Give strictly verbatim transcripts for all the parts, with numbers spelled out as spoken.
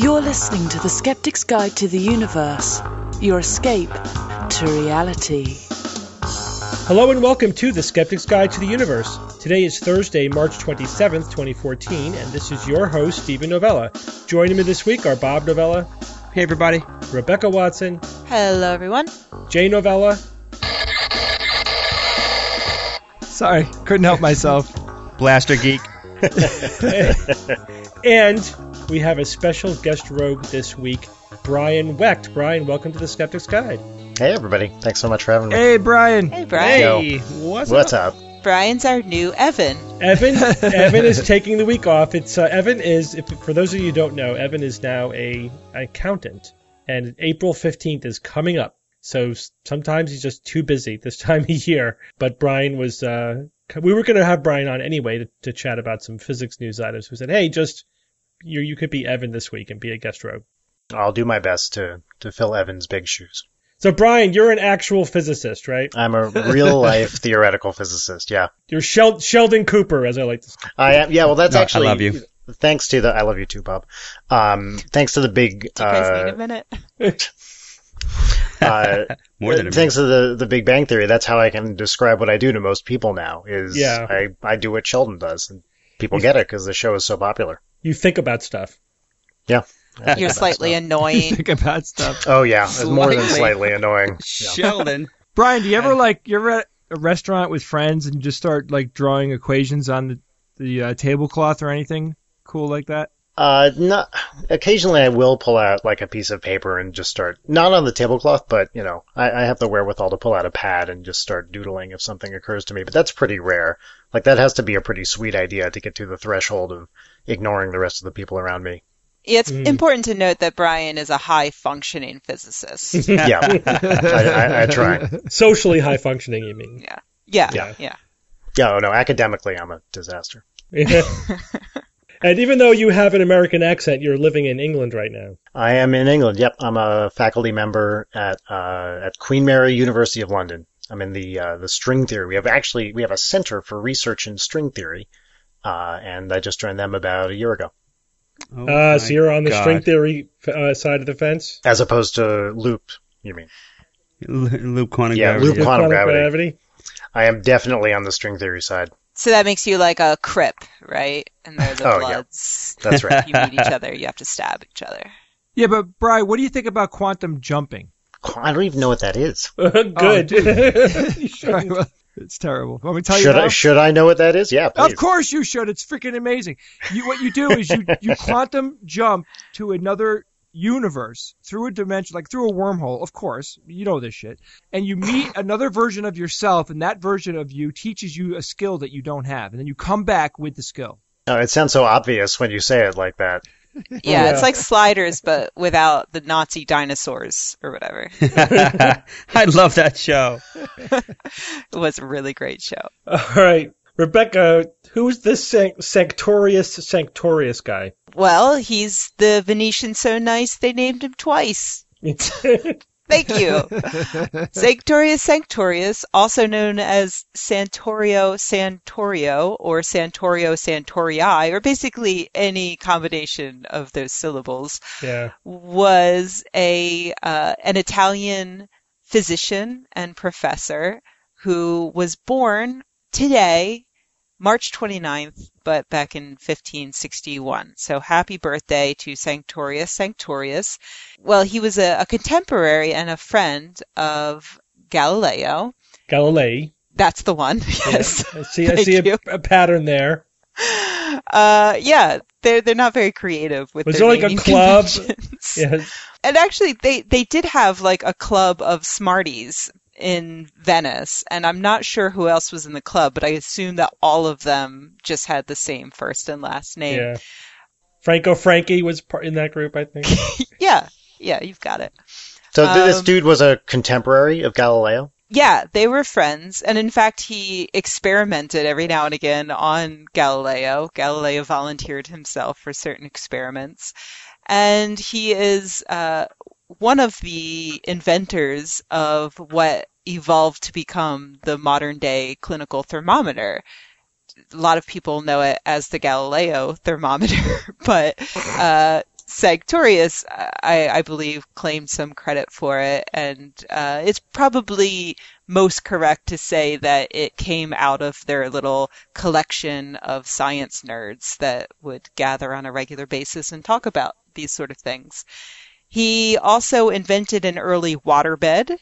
You're listening to The Skeptic's Guide to the Universe, your escape to reality. Hello and welcome to The Skeptic's Guide to the Universe. Today is Thursday, March twenty-seventh, twenty fourteen, and this is your host, Stephen Novella. Joining me this week are Bob Novella. Hey, everybody. Rebecca Watson. Hello, everyone. Jay Novella. Sorry, couldn't help myself. Blaster Geek. And we have a special guest rogue this week, Brian Wecht. Brian, welcome to The Skeptic's Guide. Hey, everybody. Thanks so much for having me. Hey, Brian. Hey, Brian. Hey, what's, What's up? up? Brian's our new Evan. Evan Evan is taking the week off. It's uh, Evan is, if, for those of you who don't know, Evan is now a an accountant, and April fifteenth is coming up. So sometimes he's just too busy this time of year. But Brian was, uh, we were going to have Brian on anyway to, to chat about some physics news items. We said, hey, just, you you could be Evan this week and be a guest rogue. I'll do my best to, to fill Evan's big shoes. So Brian, you're an actual physicist, right? I'm a real-life theoretical physicist, yeah. You're Shel- Sheldon Cooper, as I like to say. I am, yeah, well, that's No, actually... I love you. Thanks to the... I love you too, Bob. Um, thanks to the big... Do you guys uh, need a minute? uh, More than a thanks to the, the Big Bang Theory, that's how I can describe what I do to most people now, is Yeah. I, I do what Sheldon does. And people get it because the show is so popular. You think about stuff. Yeah. You're slightly annoying. Think about stuff. Oh, yeah. It's more than Slightly. slightly annoying. Sheldon. Brian, do you ever like you're at a restaurant with friends and you just start like drawing equations on the the uh, tablecloth or anything cool like that? Uh, not, occasionally I will pull out like a piece of paper and just start, not on the tablecloth, but you know, I, I have the wherewithal to pull out a pad and just start doodling if something occurs to me, but that's pretty rare. Like that has to be a pretty sweet idea to get to the threshold of ignoring the rest of the people around me. It's Mm. important to note that Brian is a high-functioning physicist. Yeah, I, I, I try. Socially high functioning, you mean? Yeah. Yeah. Yeah. Yeah. Yeah, oh no, academically I'm a disaster. And even though you have an American accent, you're living in England right now. I am in England, yep. I'm a faculty member at, uh, at Queen Mary, University of London. I'm in the, uh, the string theory. We have actually, we have a center for research in string theory. Uh, and I just joined them about a year ago. Oh uh, my so you're on the God. string theory uh, side of the fence? As opposed to loop, you mean? L- Loop quantum Yeah, gravity. loop With quantum gravity. I am definitely on the string theory side. So that makes you like a Crip, right? And they're the Oh, yeah. Bloods. That's right. You meet each other, you have to stab each other. Yeah, but Brian, what do you think about quantum jumping? I don't even know what that is. Good. Sorry, well, it's terrible. Want me to tell you Should now? I, should I know what that is? Yeah, please. Of course you should. It's freaking amazing. You, what you do is you, you quantum jump to another universe through a dimension, like through a wormhole, of course. You know this shit. And you meet another version of yourself, and that version of you teaches you a skill that you don't have. And then you come back with the skill. Oh, it sounds so obvious when you say it like that. Yeah, Yeah. it's like Sliders, but without the Nazi dinosaurs or whatever. I love that show. It was a really great show. All right. Rebecca, who's this Sanct- Sanctorius Sanctorius guy? Well, he's the Venetian so nice they named him twice. Thank you. Sanctorius Sanctorius, also known as Santorio Santorio or Santorio Santorii, or basically any combination of those syllables, Yeah. was a uh, an Italian physician and professor who was born today, March twenty-ninth, but back in fifteen sixty-one. So happy birthday to Sanctorius Sanctorius. Well, he was a, a contemporary and a friend of Galileo. Galilei. That's the one. Yes. I see, I Thank see a, you. a pattern there. Uh, yeah, they're they're not very creative with Was their there like a naming club? conventions. Yes. And actually, they, they did have like a club of Smarties in Venice, and I'm not sure who else was in the club, but I assume that all of them just had the same first and last name. Yeah. Franco Frankie was part in that group, I think. Yeah, yeah, you've got it. So th- this Um, dude was a contemporary of Galileo? Yeah, they were friends, and in fact, he experimented every now and again on Galileo. Galileo volunteered himself for certain experiments, and he is uh, one of the inventors of what evolved to become the modern day clinical thermometer. A lot of people know it as the Galileo thermometer, but uh, Sanctorius, I, I believe, claimed some credit for it, and uh, it's probably most correct to say that it came out of their little collection of science nerds that would gather on a regular basis and talk about these sort of things. He also invented an early waterbed,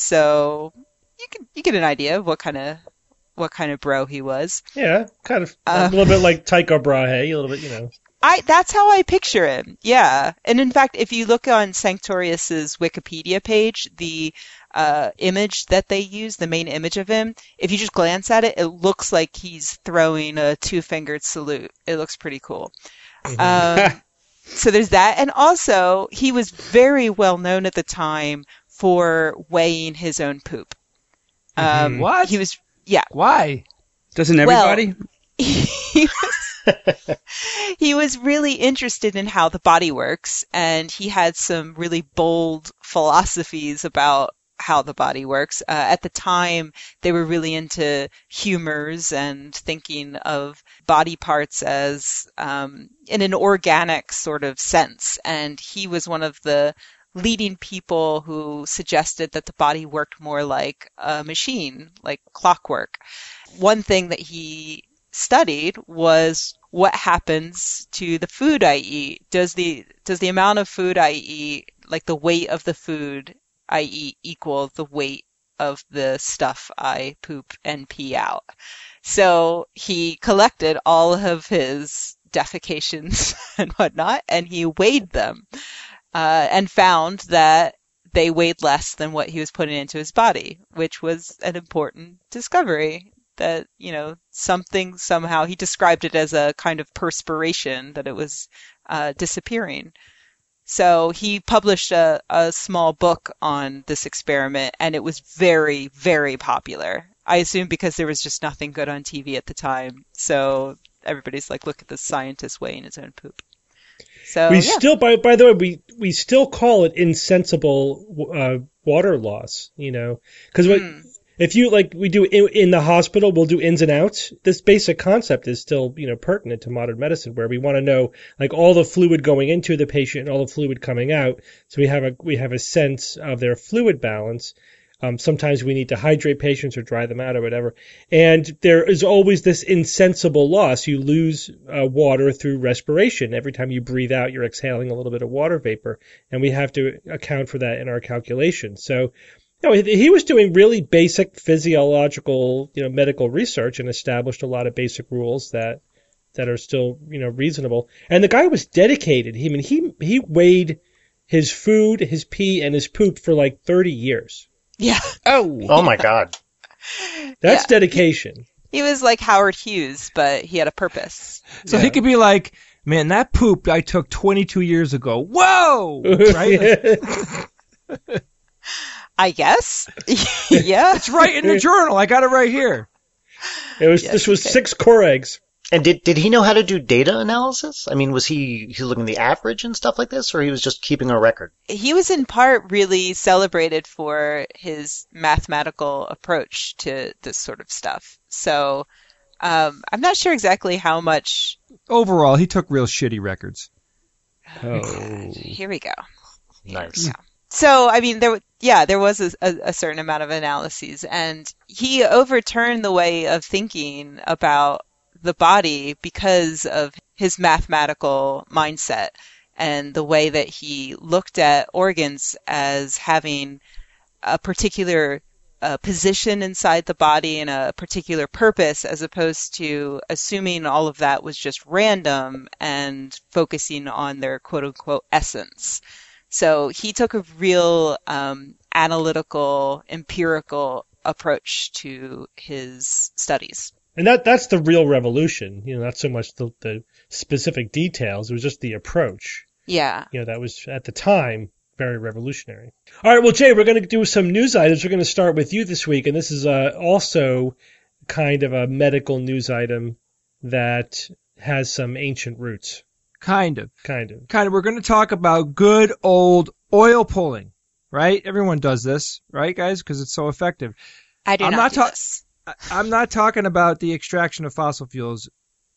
so you can you get an idea of what kind of what kind of bro he was. Yeah, kind of Uh, a little bit like Tycho Brahe, a little bit, you know. I that's how I picture him. Yeah. And in fact, if you look on Sanctorius's Wikipedia page, the uh, image that they use, the main image of him, if you just glance at it, it looks like he's throwing a two-fingered salute. It looks pretty cool. Um, so there's that. And also, he was very well known at the time for weighing his own poop. Um, What? He was, yeah. Why? Doesn't Well- everybody? he was he was really interested in how the body works, and he had some really bold philosophies about how the body works. Uh, at the time, they were really into humors and thinking of body parts as um, in an organic sort of sense. And he was one of the leading people who suggested that the body worked more like a machine, like clockwork. One thing that he studied was what happens to the food I eat. Does the does the amount of food I eat, like the weight of the food I eat, equal the weight of the stuff I poop and pee out? So he collected all of his defecations and whatnot, and he weighed them, uh, and found that they weighed less than what he was putting into his body, which was an important discovery. That, you know, something somehow, he described it as a kind of perspiration, that it was uh, disappearing. So he published a, a small book on this experiment, and it was very, very popular. I assume because there was just nothing good on T V at the time. So everybody's like, look at this scientist weighing his own poop. So we yeah. still, by by the way, we we still call it insensible uh, water loss, you know, because what. Mm. If you, like we do in, in the hospital, we'll do ins and outs. This basic concept is still, you know, pertinent to modern medicine, where we want to know, like, all the fluid going into the patient and all the fluid coming out. So we have a we have a sense of their fluid balance. Um, sometimes we need to hydrate patients or dry them out or whatever. And there is always this insensible loss. You lose uh, water through respiration. Every time you breathe out, you're exhaling a little bit of water vapor, and we have to account for that in our calculations. So. No, he he was doing really basic physiological, you know, medical research and established a lot of basic rules that that are still, you know, reasonable. And the guy was dedicated. He, I mean, he he weighed his food, his pee, and his poop for like thirty years. Yeah. Oh. Oh my God. That's Yeah. dedication. He was like Howard Hughes, but he had a purpose. So Yeah. he could be like, man, that poop I took twenty-two years ago. Whoa! Right? Like, I guess. Yeah. it's right in the journal. I got it right here. It was Yes, this was okay. six core eggs. And did did he know how to do data analysis? I mean, was he he looking at the average and stuff like this, or he was just keeping a record? He was in part really celebrated for his mathematical approach to this sort of stuff. So um, I'm not sure exactly how much. Overall, he took real shitty records. Oh. Here we go. Nice. Yeah. So, I mean, there, yeah, there was a, a, a certain amount of analyses, and he overturned the way of thinking about the body because of his mathematical mindset and the way that he looked at organs as having a particular uh, position inside the body and a particular purpose, as opposed to assuming all of that was just random and focusing on their quote-unquote essence. So he took a real um, analytical, empirical approach to his studies. And that that's the real revolution, you know, not so much the, the specific details. It was just the approach. Yeah. You know, that was, at the time, very revolutionary. All right, well, Jay, we're going to do some news items. We're going to start with you this week, and this is uh, also kind of a medical news item that has some ancient roots, Kind of. kind of. Kind of. We're going to talk about good old oil pulling, right? Everyone does this, right, guys? Because it's so effective. I do I'm not, not do ta- this. I- I'm not talking about the extraction of fossil fuels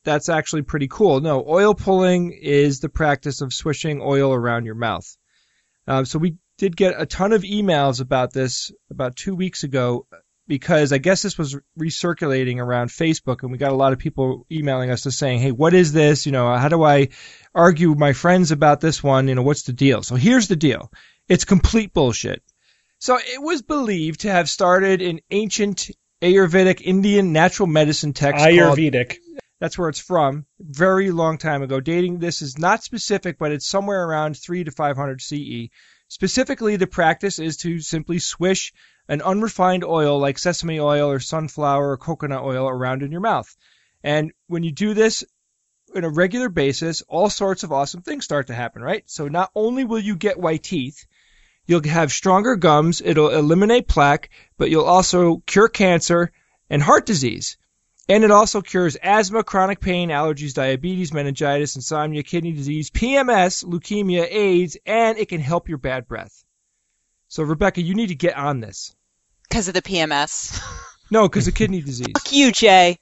that's actually pretty cool. No, oil pulling is the practice of swishing oil around your mouth. Um, so we did get a ton of emails about this about two weeks ago because I guess this was recirculating around Facebook, and we got a lot of people emailing us to saying, hey, what is this? You know, how do I argue with my friends about this one? You know, what's the deal? So here's the deal. It's complete bullshit. So it was believed to have started in ancient Ayurvedic Indian natural medicine text Ayurvedic. Called, that's where it's from, very long time ago. Dating this is not specific, but it's somewhere around three to five hundred C E. Specifically, the practice is to simply swish an unrefined oil like sesame oil or sunflower or coconut oil around in your mouth. And when you do this on a regular basis, all sorts of awesome things start to happen, right? So not only will you get white teeth, you'll have stronger gums, it'll eliminate plaque, but you'll also cure cancer and heart disease. And it also cures asthma, chronic pain, allergies, diabetes, meningitis, insomnia, kidney disease, P M S, leukemia, AIDS, and it can help your bad breath. So, Rebecca, you need to get on this. Because of the P M S. No, because of kidney disease. Fuck you, Jay.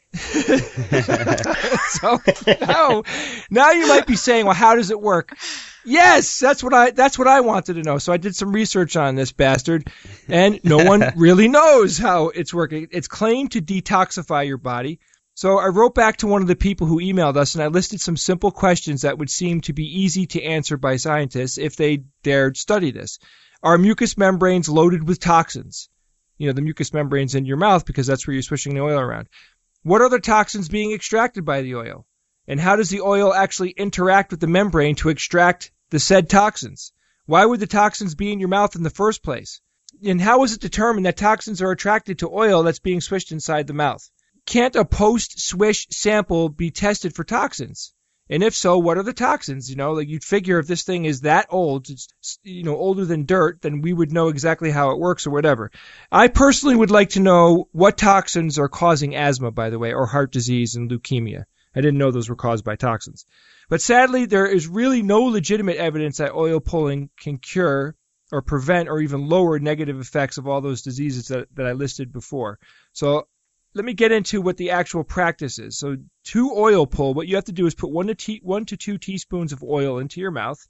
So now, now you might be saying, well, how does it work? Yes, that's what I that's what I wanted to know. So I did some research on this bastard, and no one really knows how it's working. It's claimed to detoxify your body. So I wrote back to one of the people who emailed us, and I listed some simple questions that would seem to be easy to answer by scientists if they dared study this. Are mucous membranes loaded with toxins? You know, the mucous membranes in your mouth, because that's where you're swishing the oil around. What are the toxins being extracted by the oil? And how does the oil actually interact with the membrane to extract the said toxins? Why would the toxins be in your mouth in the first place? And how is it determined that toxins are attracted to oil that's being swished inside the mouth? Can't a post-swish sample be tested for toxins? And if so, what are the toxins? You know, like you'd figure if this thing is that old, it's, you know, older than dirt, then we would know exactly how it works or whatever. I personally would like to know what toxins are causing asthma, by the way, or heart disease and leukemia. I didn't know those were caused by toxins. But sadly, there is really no legitimate evidence that oil pulling can cure or prevent or even lower negative effects of all those diseases that, that I listed before. So let me get into what the actual practice is. So to oil pull, what you have to do is put one to, te- one to two teaspoons of oil into your mouth.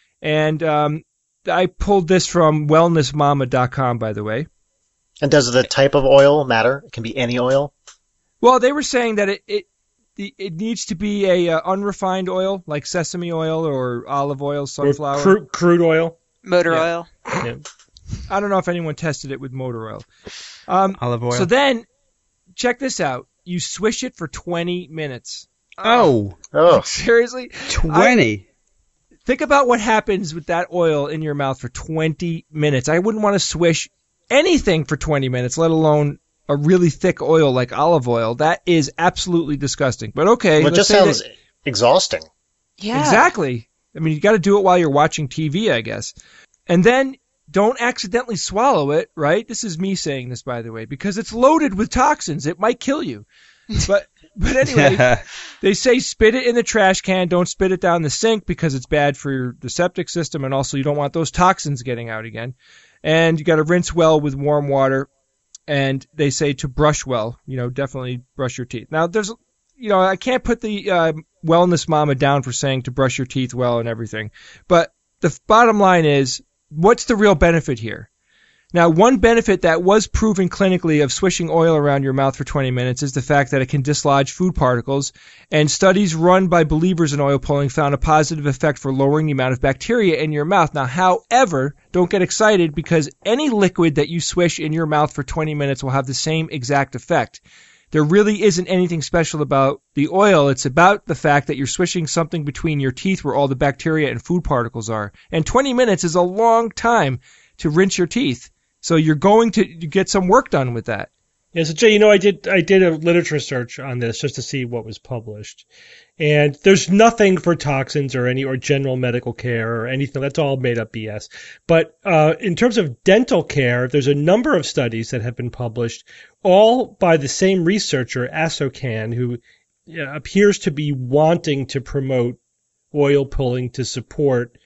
And um, I pulled this from wellness mama dot com, by the way. And does the type of oil matter? It can be any oil? Well, they were saying that it, it It needs to be a uh, unrefined oil, like sesame oil or olive oil, sunflower. Or cru- crude oil. Motor Yeah. oil. Yeah. I don't know if anyone tested it with motor oil. Um, Olive oil. So then, check this out. You swish it for twenty minutes. oh, Oh, Seriously? twenty. Think about what happens with that oil in your mouth for twenty minutes. I wouldn't want to swish anything for twenty minutes, let alone a really thick oil like olive oil. That is absolutely disgusting. But okay. well, it let's just say sounds that- exhausting. Yeah. Exactly. I mean, you got to do it while you're watching T V, I guess. And then don't accidentally swallow it, right? This is me saying this, by the way, because it's loaded with toxins. It might kill you. But but anyway, they say spit it in the trash can. Don't spit it down the sink because it's bad for your, the septic system, and also you don't want those toxins getting out again. And you got to rinse well with warm water. And they say to brush well, you know, definitely brush your teeth. Now, there's, you know, I can't put the uh, wellness mama down for saying to brush your teeth well and everything. But the f- bottom line is, what's the real benefit here? Now, one benefit that was proven clinically of swishing oil around your mouth for twenty minutes is the fact that it can dislodge food particles, and studies run by believers in oil pulling found a positive effect for lowering the amount of bacteria in your mouth. Now, however, don't get excited because any liquid that you swish in your mouth for twenty minutes will have the same exact effect. There really isn't anything special about the oil. It's about the fact that you're swishing something between your teeth where all the bacteria and food particles are. And twenty minutes is a long time to rinse your teeth. So you're going to get some work done with that. Yeah, so Jay, you know, I did I did a literature search on this just to see what was published, and there's nothing for toxins or any or general medical care or anything. That's all made up B S. But uh, in terms of dental care, there's a number of studies that have been published, all by the same researcher, Asokan, who uh, appears to be wanting to promote oil pulling to support,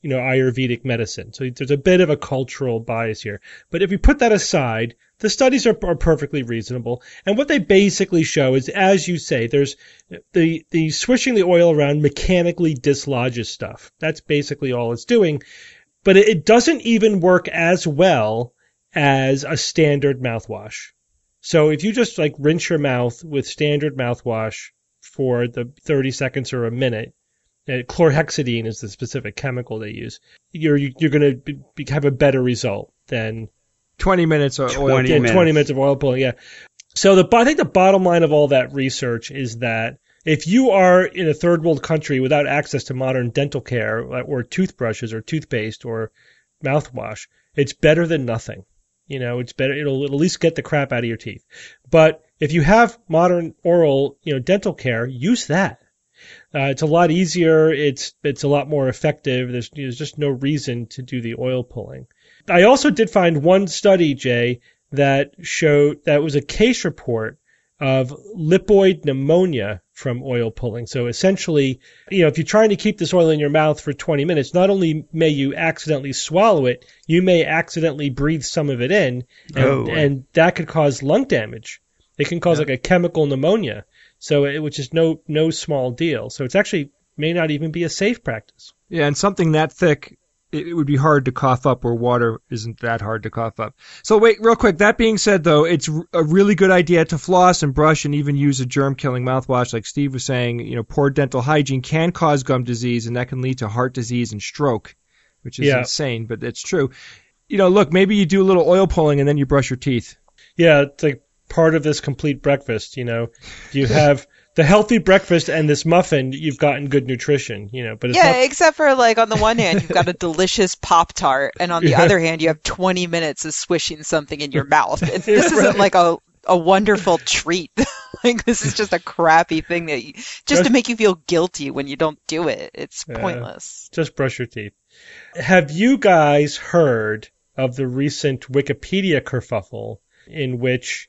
you know, Ayurvedic medicine. So there's a bit of a cultural bias here. But if we put that aside, the studies are, are perfectly reasonable. And what they basically show is, as you say, there's the, the swishing the oil around mechanically dislodges stuff. That's basically all it's doing. But it, it doesn't even work as well as a standard mouthwash. So if you just like rinse your mouth with standard mouthwash for the thirty seconds or a minute, uh, chlorhexidine is the specific chemical they use, you're you're going to have a better result than twenty minutes of oil. twenty yeah, minutes. twenty minutes of oil pulling. Yeah. So the I think the bottom line of all that research is that if you are in a third world country without access to modern dental care or toothbrushes or toothpaste or mouthwash, it's better than nothing. You know, it's better. It'll, it'll at least get the crap out of your teeth. But if you have modern oral, you know, dental care, use that. Uh, it's a lot easier. It's it's a lot more effective. There's there's just no reason to do the oil pulling. I also did find one study, Jay, that showed that was a case report of lipoid pneumonia from oil pulling. So essentially, you know, if you're trying to keep this oil in your mouth for twenty minutes, not only may you accidentally swallow it, you may accidentally breathe some of it in, and, Oh. and that could cause lung damage. It can cause Yeah. like a chemical pneumonia, so it, which is no no small deal. So it's actually may not even be a safe practice. Yeah, and something that thick, it, it would be hard to cough up, where water isn't that hard to cough up. So wait, real quick, that being said, though, it's r- a really good idea to floss and brush and even use a germ-killing mouthwash. Like Steve was saying, you know, poor dental hygiene can cause gum disease, and that can lead to heart disease and stroke, which is Yeah. insane, but it's true. You know, look, maybe you do a little oil pulling and then you brush your teeth. Yeah, it's like part of this complete breakfast, you know. You have the healthy breakfast and this muffin, you've gotten good nutrition, you know, but it's Yeah, not except for like on the one hand you've got a delicious Pop-Tart, and on the Yeah. other hand you have twenty minutes of swishing something in your mouth. It, this isn't like a a wonderful treat. Like this is just a crappy thing that you, just, Just- to make you feel guilty when you don't do it. It's Yeah. pointless. just brush your teeth. Have you guys heard of the recent Wikipedia kerfuffle in which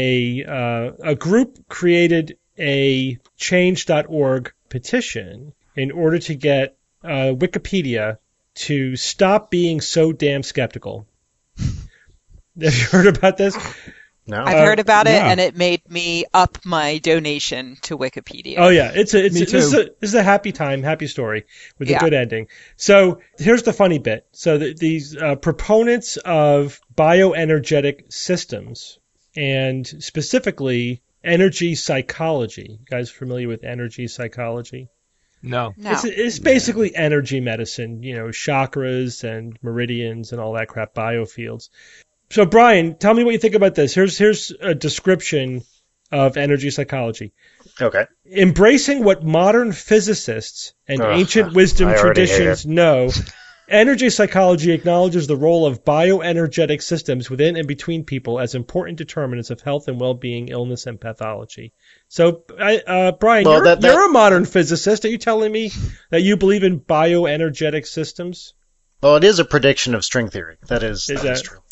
a uh, a group created a change dot org petition in order to get uh, Wikipedia to stop being so damn skeptical? Have you heard about this? No. I've Uh, heard about it, yeah. and it made me up my donation to Wikipedia. Oh yeah, it's a it's Me a, this, is too. a, this is a happy time, happy story with a Yeah. good ending. So here's the funny bit. So the, these uh, proponents of bioenergetic systems and specifically energy psychology. You guys familiar with energy psychology? No. No. It's, it's basically energy medicine, you know, chakras and meridians and all that crap, biofields. So, Brian, tell me what you think about this. Here's here's a description of energy psychology. Okay. Embracing what modern physicists and Ugh, ancient wisdom I already hate traditions it. know, energy psychology acknowledges the role of bioenergetic systems within and between people as important determinants of health and well-being, illness, and pathology. So, I, uh, Brian, Well, you're, that- that- you're a modern physicist. Are you telling me that you believe in bioenergetic systems? Well, it is a prediction of string theory. That is, Is that is that- true.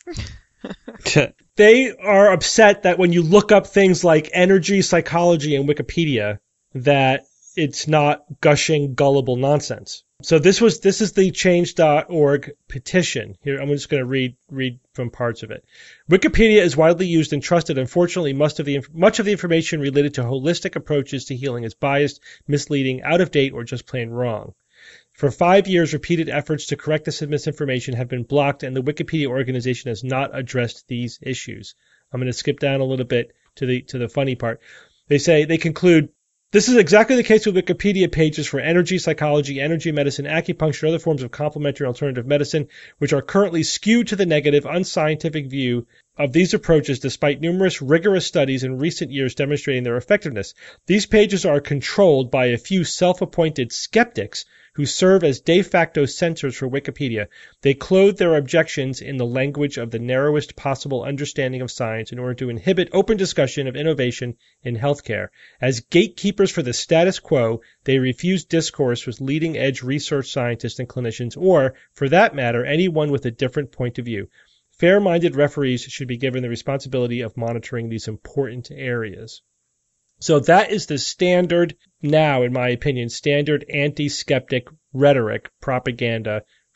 They are upset that when you look up things like energy psychology in Wikipedia, that it's not gushing, gullible nonsense. So this was this is the change dot org petition. Here, I'm just going to read read from parts of it. Wikipedia is widely used and trusted. Unfortunately, much of the inf- much of the information related to holistic approaches to healing is biased, misleading, out of date, or just plain wrong. For five years, repeated efforts to correct this misinformation have been blocked, and the Wikipedia organization has not addressed these issues. I'm going to skip down a little bit to the to the funny part. They say they conclude. This is exactly the case with Wikipedia pages for energy, psychology, energy medicine, acupuncture, and other forms of complementary alternative medicine, which are currently skewed to the negative, unscientific view of these approaches despite numerous rigorous studies in recent years demonstrating their effectiveness. These pages are controlled by a few self-appointed skeptics who serve as de facto censors for Wikipedia. They clothe their objections in the language of the narrowest possible understanding of science in order to inhibit open discussion of innovation in healthcare. As gatekeepers for the status quo, they refuse discourse with leading-edge research scientists and clinicians, or, for that matter, anyone with a different point of view. Fair-minded referees should be given the responsibility of monitoring these important areas. So that is the standard, now in my opinion, standard anti-skeptic rhetoric propaganda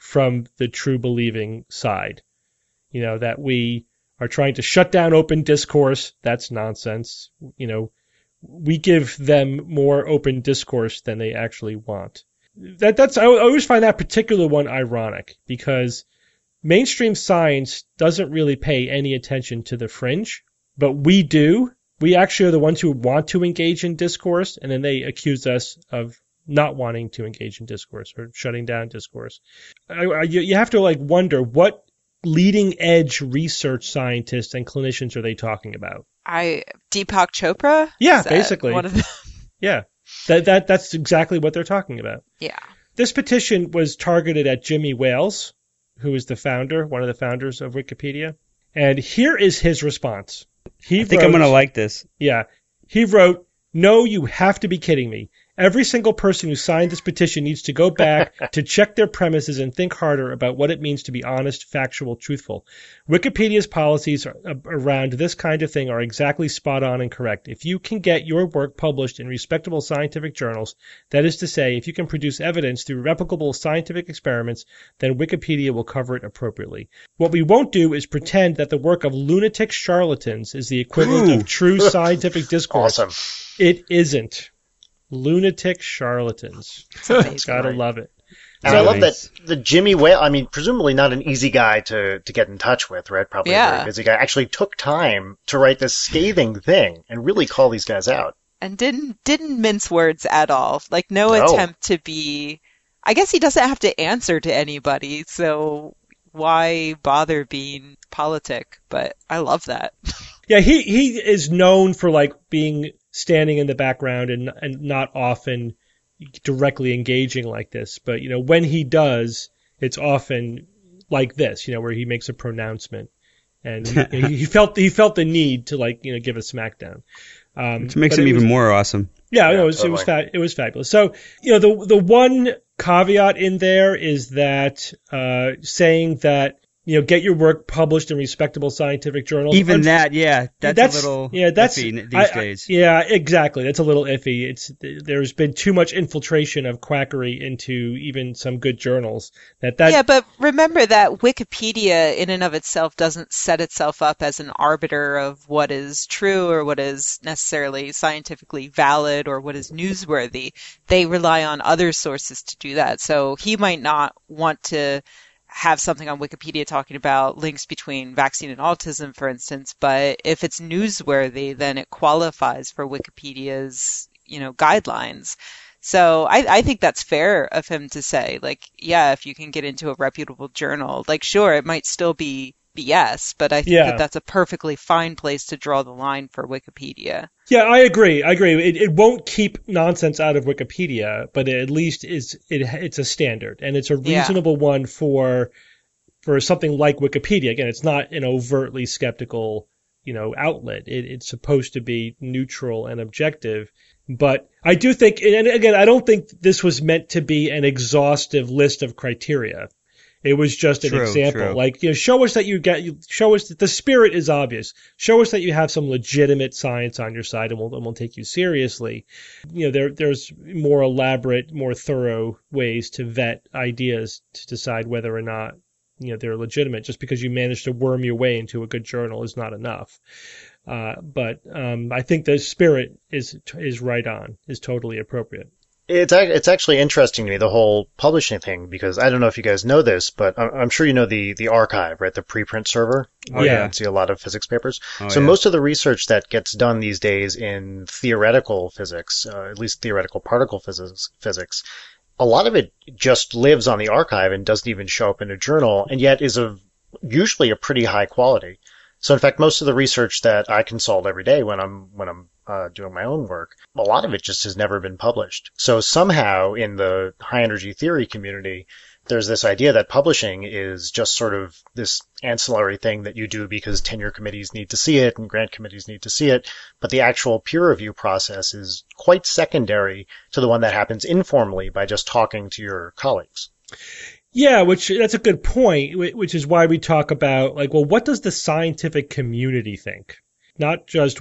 from the true believing side. You know, that we are trying to shut down open discourse. That's nonsense. You know, we give them more open discourse than they actually want. That that's I always find that particular one ironic, because mainstream science doesn't really pay any attention to the fringe, but we do. We actually are the ones who want to engage in discourse, and then they accuse us of not wanting to engage in discourse or shutting down discourse. I, I, you have to like wonder, what leading edge research scientists and clinicians are they talking about? I Deepak Chopra? Yeah, Is that basically. one of the... Yeah, that that that's exactly what they're talking about. Yeah. This petition was targeted at Jimmy Wales, who is the founder, one of the founders of Wikipedia. And here is his response. He I think wrote, I'm going to like this. Yeah. He wrote, "No, you have to be kidding me. Every single person who signed this petition needs to go back to check their premises and think harder about what it means to be honest, factual, truthful. Wikipedia's policies are, uh, around this kind of thing are exactly spot on and correct. If you can get your work published in respectable scientific journals, that is to say, if you can produce evidence through replicable scientific experiments, then Wikipedia will cover it appropriately. What we won't do is pretend that the work of lunatic charlatans is the equivalent Ooh. of true scientific discourse. Awesome. It isn't. Lunatic charlatans. Gotta love it. And So I love nice. that the Jimmy Whale, I mean, presumably not an easy guy to, to get in touch with, right? Probably a Yeah. very busy guy. Actually took time to write this scathing thing and really call these guys out. And didn't didn't mince words at all. Like no, No. attempt to be. I guess he doesn't have to answer to anybody, so why bother being politic? But I love that. Yeah, he, he is known for like being standing in the background and and not often directly engaging like this. But, you know, when he does, it's often like this, you know, where he makes a pronouncement. And he, he felt he felt the need to, like, you know, give a smackdown. Um, Which makes but him it even was- more awesome. Yeah, Yeah, no, it was it was, totally. fa- it was fabulous. So, you know, the the one caveat in there is that uh, saying that, you know, get your work published in respectable scientific journals. Even Unf- that, yeah, that's, a little yeah, that's iffy these I- I- days. yeah, exactly. That's a little iffy. It's there's been too much infiltration of quackery into even some good journals that that Yeah, but remember that Wikipedia in and of itself doesn't set itself up as an arbiter of what is true or what is necessarily scientifically valid or what is newsworthy. They rely on other sources to do that. So he might not want to have something on Wikipedia talking about links between vaccine and autism, for instance, but if it's newsworthy, then it qualifies for Wikipedia's, you know, guidelines. So I, I think that's fair of him to say, like, yeah, if you can get into a reputable journal, like, sure, it might still be B S, but I think Yeah. that that's a perfectly fine place to draw the line for Wikipedia. Yeah, I agree. I agree. It, it won't keep nonsense out of Wikipedia, but it at least is it, it's a standard, and it's a Yeah. reasonable one for for something like Wikipedia. Again, it's not an overtly skeptical, you know, outlet. It, it's supposed to be neutral and objective. But I do think, and again, I don't think this was meant to be an exhaustive list of criteria. It was just an True, example. true. Like, you know, show us that you get, you show us that the spirit is obvious. Show us that you have some legitimate science on your side, and we'll, and we'll take you seriously. You know, there, there's more elaborate, more thorough ways to vet ideas to decide whether or not, you know, they're legitimate. Just because you manage to worm your way into a good journal is not enough. Uh, but um, I think the spirit is is right on, is totally appropriate. It's ac- it's actually interesting to me, the whole publishing thing, because I don't know if you guys know this, but I'm I'm sure you know the, the archive, right? The preprint server. where Yeah. You can see a lot of physics papers. Oh, so yeah. most of the research that gets done these days in theoretical physics, uh, at least theoretical particle physics, physics, a lot of it just lives on the archive and doesn't even show up in a journal, and yet is of usually a pretty high quality. So in fact, most of the research that I consult every day when I'm when I'm uh, doing my own work, a lot of it just has never been published. So somehow in the high energy theory community, there's this idea that publishing is just sort of this ancillary thing that you do because tenure committees need to see it and grant committees need to see it. But the actual peer review process is quite secondary to the one that happens informally by just talking to your colleagues. Yeah, which that's a good point, wh- which is why we talk about, like, well, what does the scientific community think? Not just what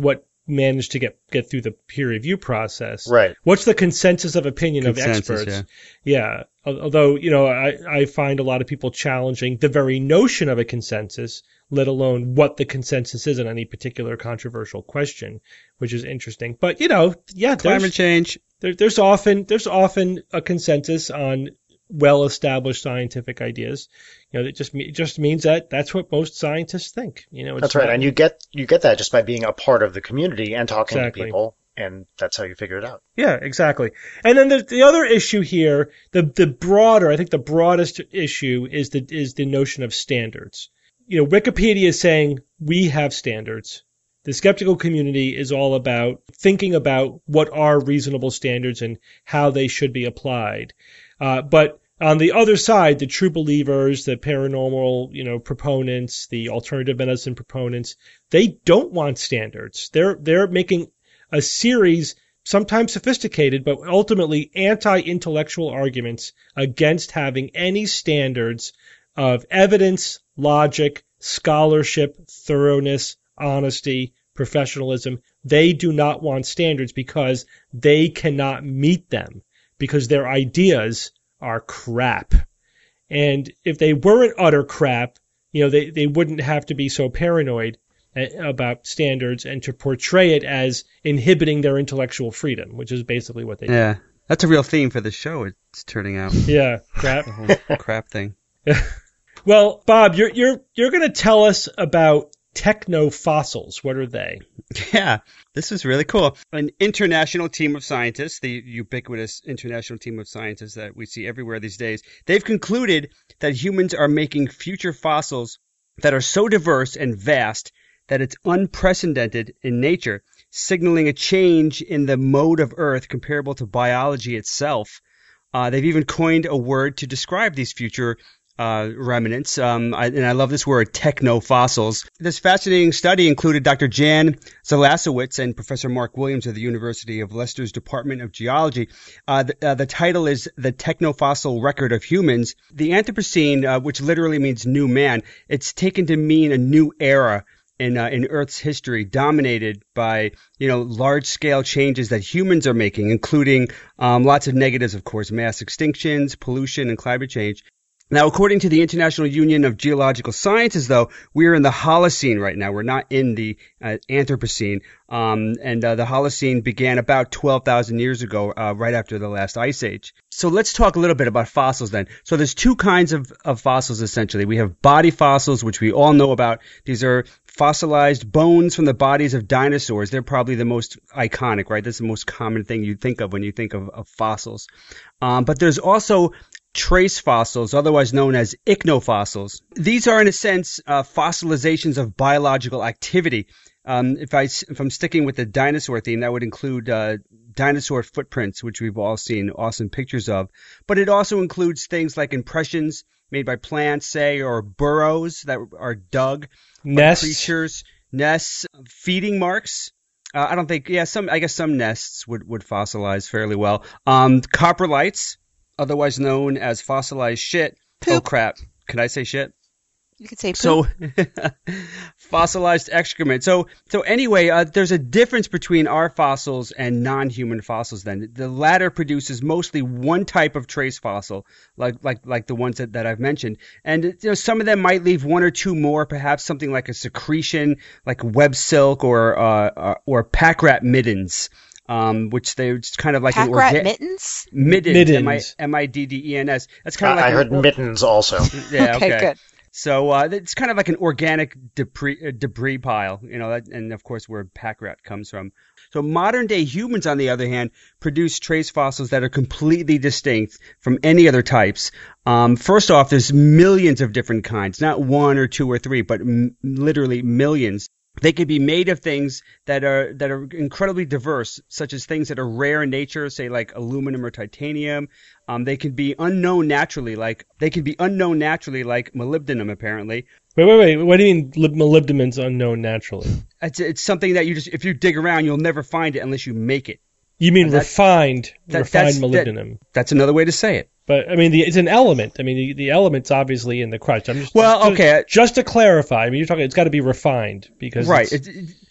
manage to get, get through the peer review process. Right. What's the consensus of opinion Consensus, of experts? yeah. Yeah. Although, you know, I, I find a lot of people challenging the very notion of a consensus, let alone what the consensus is on any particular controversial question, which is interesting. But, you know, yeah, Climate change. There, there's often there's often a consensus on well-established scientific ideas. You know, it just it just means that that's what most scientists think. You know, it's that's right, not, and you get you get that just by being a part of the community and talking Exactly. to people, and that's how you figure it out. Yeah, exactly. And then the the other issue here, the the broader, I think the broadest issue is the is the notion of standards. You know, Wikipedia is saying we have standards. The skeptical community is all about thinking about what are reasonable standards and how they should be applied. Uh, but on the other side, the true believers, the paranormal, you know, proponents, the alternative medicine proponents, they don't want standards. They're they're making a series, sometimes sophisticated, but ultimately anti-intellectual arguments against having any standards of evidence, logic, scholarship, thoroughness, honesty, professionalism. They do not want standards because they cannot meet them, because their ideas are crap. And if they weren't utter crap, you know, they, they wouldn't have to be so paranoid about standards and to portray it as inhibiting their intellectual freedom, which is basically what they do. Yeah, that's a real theme for the show. It's turning out. Yeah, crap. The whole crap thing. Well, Bob, you're you're you're going to tell us about technofossils. What are they? Yeah, this is really cool. An international team of scientists, the ubiquitous international team of scientists that we see everywhere these days, they've concluded that humans are making future fossils that are so diverse and vast that it's unprecedented in nature, signaling a change in the mode of Earth comparable to biology itself. Uh, they've even coined a word to describe these future uh, remnants, um, I, and I love this word, technofossils. This fascinating study included Doctor Jan Zalasowicz and Professor Mark Williams of the University of Leicester's Department of Geology. Uh, the, uh, the title is The Technofossil Record of Humans. The Anthropocene, uh, which literally means new man, it's taken to mean a new era in uh, in Earth's history, dominated by, you know, large-scale changes that humans are making, including um, lots of negatives, of course, mass extinctions, pollution, and climate change. Now, according to the International Union of Geological Sciences, though, we are in the Holocene right now. We're not in the uh, Anthropocene. Um, and uh, the Holocene began about twelve thousand years ago, uh, right after the last ice age. So let's talk a little bit about fossils then. So there's two kinds of, of fossils, essentially. We have body fossils, which we all know about. These are fossilized bones from the bodies of dinosaurs. They're probably the most iconic, right? That's the most common thing you think of when you think of, of fossils. Um, but there's also trace fossils, otherwise known as ichnofossils. These are, in a sense, uh, fossilizations of biological activity. Um, if, I, if I'm sticking with the dinosaur theme, that would include uh, dinosaur footprints, which we've all seen awesome pictures of. But it also includes things like impressions made by plants, say, or burrows that are dug by creatures, nests, feeding marks. Uh, I don't think, yeah, some. I guess some nests would, would fossilize fairly well. Um, coprolites, otherwise known as fossilized shit. Poop. Oh, crap. Can I say shit? You could say poop. So, fossilized excrement. So, so anyway, uh, there's a difference between our fossils and non-human fossils. Then the latter produces mostly one type of trace fossil, like like like the ones that, that I've mentioned, and you know, some of them might leave one or two more, perhaps something like a secretion, like web silk or uh, uh, or pack rat middens. Um, which they're just kind of like Pack an rat orga- middens? middens, Middens. M I D D E N S. That's kind of like I an heard or- mittens also. Yeah, Okay, okay. good. So uh, it's kind of like an organic debris, uh, debris pile, you know, that, and of course where pack rat comes from. So modern day humans, on the other hand, produce trace fossils that are completely distinct from any other types. Um, first off, there's millions of different kinds, not one or two or three, but m- literally millions. They could be made of things that are that are incredibly diverse, such as things that are rare in nature, say like aluminum or titanium. Um, they can be unknown naturally, like they can be unknown naturally, like molybdenum. Apparently, Wait, wait, wait. What do you mean lib- molybdenum's unknown naturally? it's it's something that you just if you dig around, you'll never find it unless you make it. You mean That's- refined, that- refined that's- molybdenum? That's another way to say it. But I mean, the, it's an element. I mean, the, the element's obviously in the crust. I'm just Well, just, okay. Just to clarify, I mean, you're talking. It's got to be refined because Right. it's- It, it,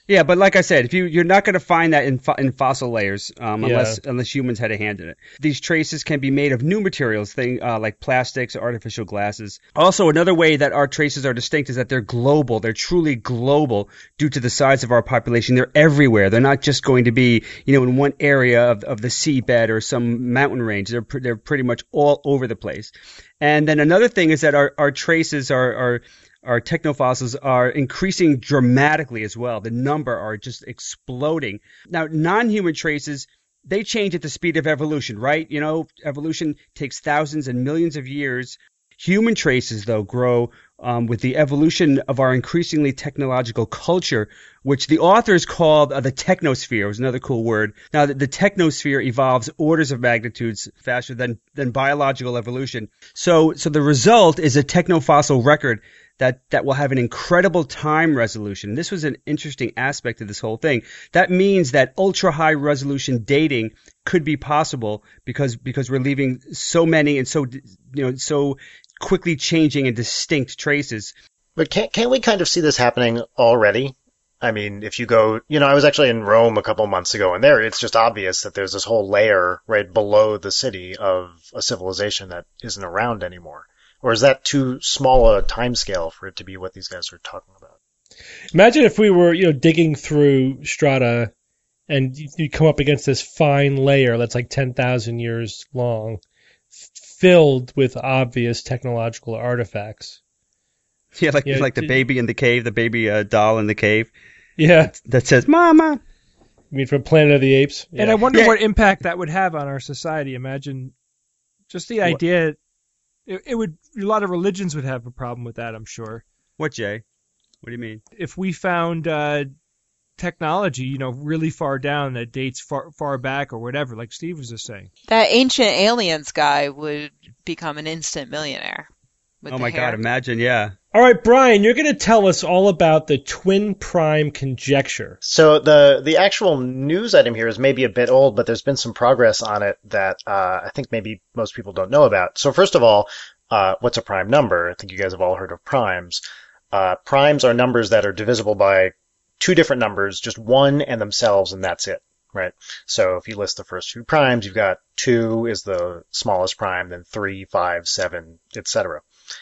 Yeah, but like I said, if you you're not going to find that in fo- in fossil layers um, Yeah. unless unless humans had a hand in it. These traces can be made of new materials, thing uh, like plastics, artificial glasses. Also, another way that our traces are distinct is that they're global. They're truly global due to the size of our population. They're everywhere. They're not just going to be, you know, in one area of of the seabed or some mountain range. They're pr- they're pretty much all over the place. And then another thing is that our our traces are are Our technofossils are increasing dramatically as well. The number are just exploding. Now, non-human traces, they change at the speed of evolution, right? You know, evolution takes thousands and millions of years. Human traces, though, grow um, with the evolution of our increasingly technological culture, which the authors called uh, the technosphere. It was another cool word. Now, the, the technosphere evolves orders of magnitudes faster than, than biological evolution. So, so the result is a technofossil record that, that will have an incredible time resolution. This was an interesting aspect of this whole thing. That means that ultra-high resolution dating could be possible because because we're leaving so many and so you know so quickly changing and distinct traces. But can't can't we kind of see this happening already? I mean, if you go, you know, I was actually in Rome a couple months ago, and there it's just obvious that there's this whole layer right below the city of a civilization that isn't around anymore. Or is that too small a time scale for it to be what these guys are talking about? Imagine if we were, you know, digging through strata and you, you come up against this fine layer that's like ten thousand years long, f- filled with obvious technological artifacts. Yeah, like Yeah, like the d- baby in the cave, the baby uh, doll in the cave Yeah. that says "Mama." I mean, from Planet of the Apes. And Yeah. I wonder Yeah. what impact that would have on our society. Imagine just the idea. It, it would. A lot of religions would have a problem with that, I'm sure. What, Jay? What do you mean? If we found uh, technology, you know, really far down that dates far far back or whatever, like Steve was just saying. That ancient aliens guy would become an instant millionaire. With Oh the my hair. God! Imagine, yeah. All right, Brian, you're going to tell us all about the twin prime conjecture. So the the actual news item here is maybe a bit old, but there's been some progress on it that uh, I think maybe most people don't know about. So first of all, uh, what's a prime number? I think you guys have all heard of primes. Uh, primes are numbers that are divisible by two different numbers, just one and themselves, and that's it, right? So if you list the first two primes, you've got two is the smallest prime, then three, five, seven, et cetera.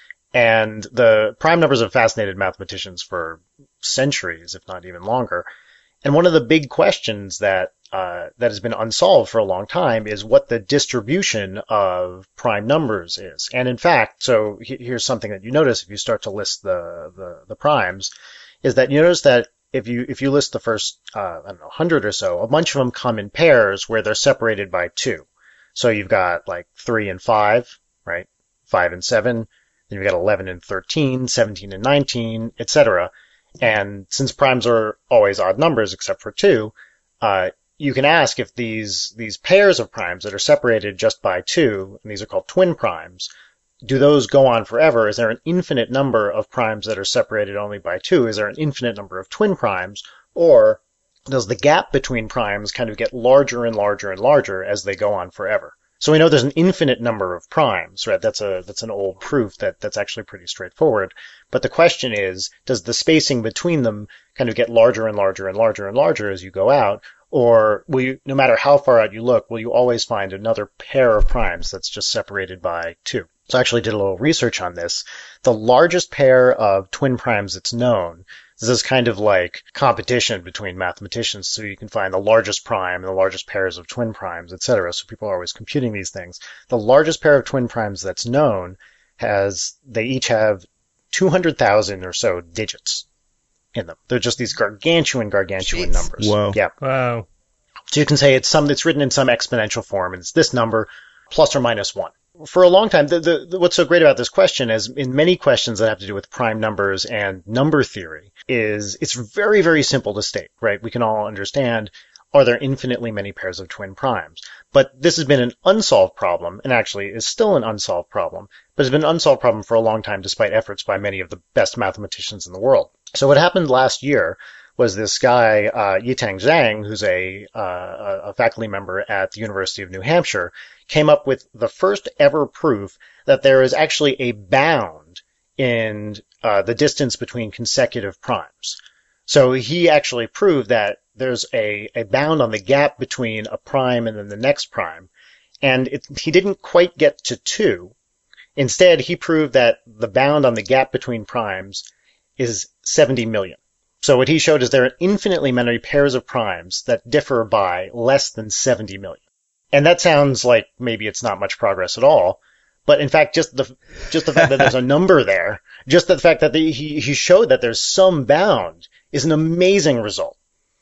And the prime numbers have fascinated mathematicians for centuries, if not even longer. And one of the big questions that uh, that has been unsolved for a long time is what the distribution of prime numbers is. And in fact, so he- here's something that you notice if you start to list the, the, the primes, is that you notice that if you if you list the first uh, I don't know hundred or so, a bunch of them come in pairs where they're separated by two. So you've got like three and five, right? Five and seven. Then you've got eleven and thirteen, seventeen and nineteen, et cetera. And since primes are always odd numbers except for two, uh, you can ask if these these pairs of primes that are separated just by two, and these are called twin primes, do those go on forever? Is there an infinite number of primes that are separated only by two? Is there an infinite number of twin primes? Or does the gap between primes kind of get larger and larger and larger as they go on forever? So we know there's an infinite number of primes, right? That's a that's an old proof that that's actually pretty straightforward. But the question is, does the spacing between them kind of get larger and larger and larger and larger as you go out? Or will you, no matter how far out you look, will you always find another pair of primes that's just separated by two? So I actually did a little research on this. The largest pair of twin primes that's known, this is kind of like competition between mathematicians, so you can find the largest prime and the largest pairs of twin primes, et cetera. So people are always computing these things. The largest pair of twin primes that's known has, they each have two hundred thousand or so digits in them. They're just these gargantuan, gargantuan Jeez. numbers. Whoa. Yeah. Wow. So you can say it's some, it's written in some exponential form, and it's this number plus or minus one. For a long time, the, the, the, what's so great about this question is in many questions that have to do with prime numbers and number theory is it's very, very simple to state, right? We can all understand, are there infinitely many pairs of twin primes? But this has been an unsolved problem, and actually is still an unsolved problem, but it's been an unsolved problem for a long time despite efforts by many of the best mathematicians in the world. So what happened last year was this guy, uh, Yitang Zhang, who's a, uh, a faculty member at the University of New Hampshire, came up with the first ever proof that there is actually a bound in uh, the distance between consecutive primes. So he actually proved that there's a, a bound on the gap between a prime and then the next prime. And it, he didn't quite get to two. Instead, he proved that the bound on the gap between primes is seventy million. So what he showed is there are infinitely many pairs of primes that differ by less than seventy million. And that sounds like maybe it's not much progress at all. But in fact, just the just the fact that there's a number there, just the fact that the, he, he showed that there's some bound is an amazing result.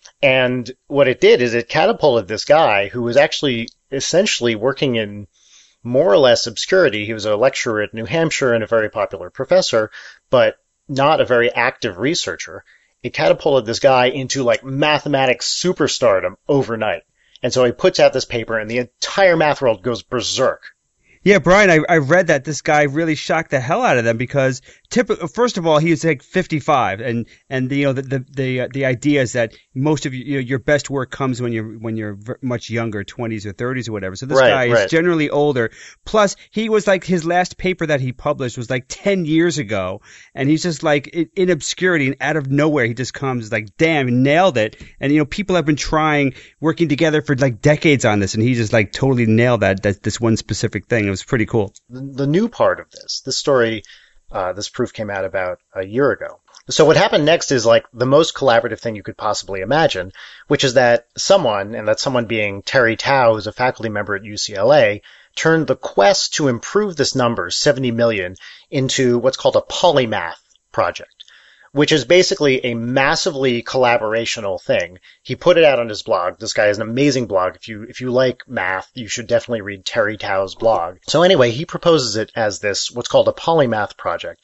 And what it did is it catapulted this guy who was actually essentially working in more or less obscurity. He was a lecturer at New Hampshire and a very popular professor, but not a very active researcher. It catapulted this guy into like mathematics superstardom overnight. And so he puts out this paper and the entire math world goes berserk. Yeah, Brian, I, I read that this guy really shocked the hell out of them because, typ- first of all, he was like fifty-five, and and the, you know the the the, uh, the idea is that most of you, you know, your best work comes when you're when you're v- much younger, twenties or thirties or whatever. So this Right, guy right. is generally older. Plus, he was like his last paper that he published was like ten years ago, and he's just like in, in obscurity and out of nowhere he just comes like, damn, he nailed it. And you know, people have been trying, working together for like decades on this, and he just like totally nailed that that this one specific thing. It was pretty cool. The, the new part of this, this story, uh, this proof came out about a year ago. So what happened next is like the most collaborative thing you could possibly imagine, which is that someone, and that someone being Terry Tao, who's a faculty member at U C L A, turned the quest to improve this number, seventy million, into what's called a polymath project, which is basically a massively collaborational thing. He put it out on his blog. This guy has an amazing blog. If you if you like math, you should definitely read Terry Tao's blog. So anyway, he proposes it as this, what's called a polymath project,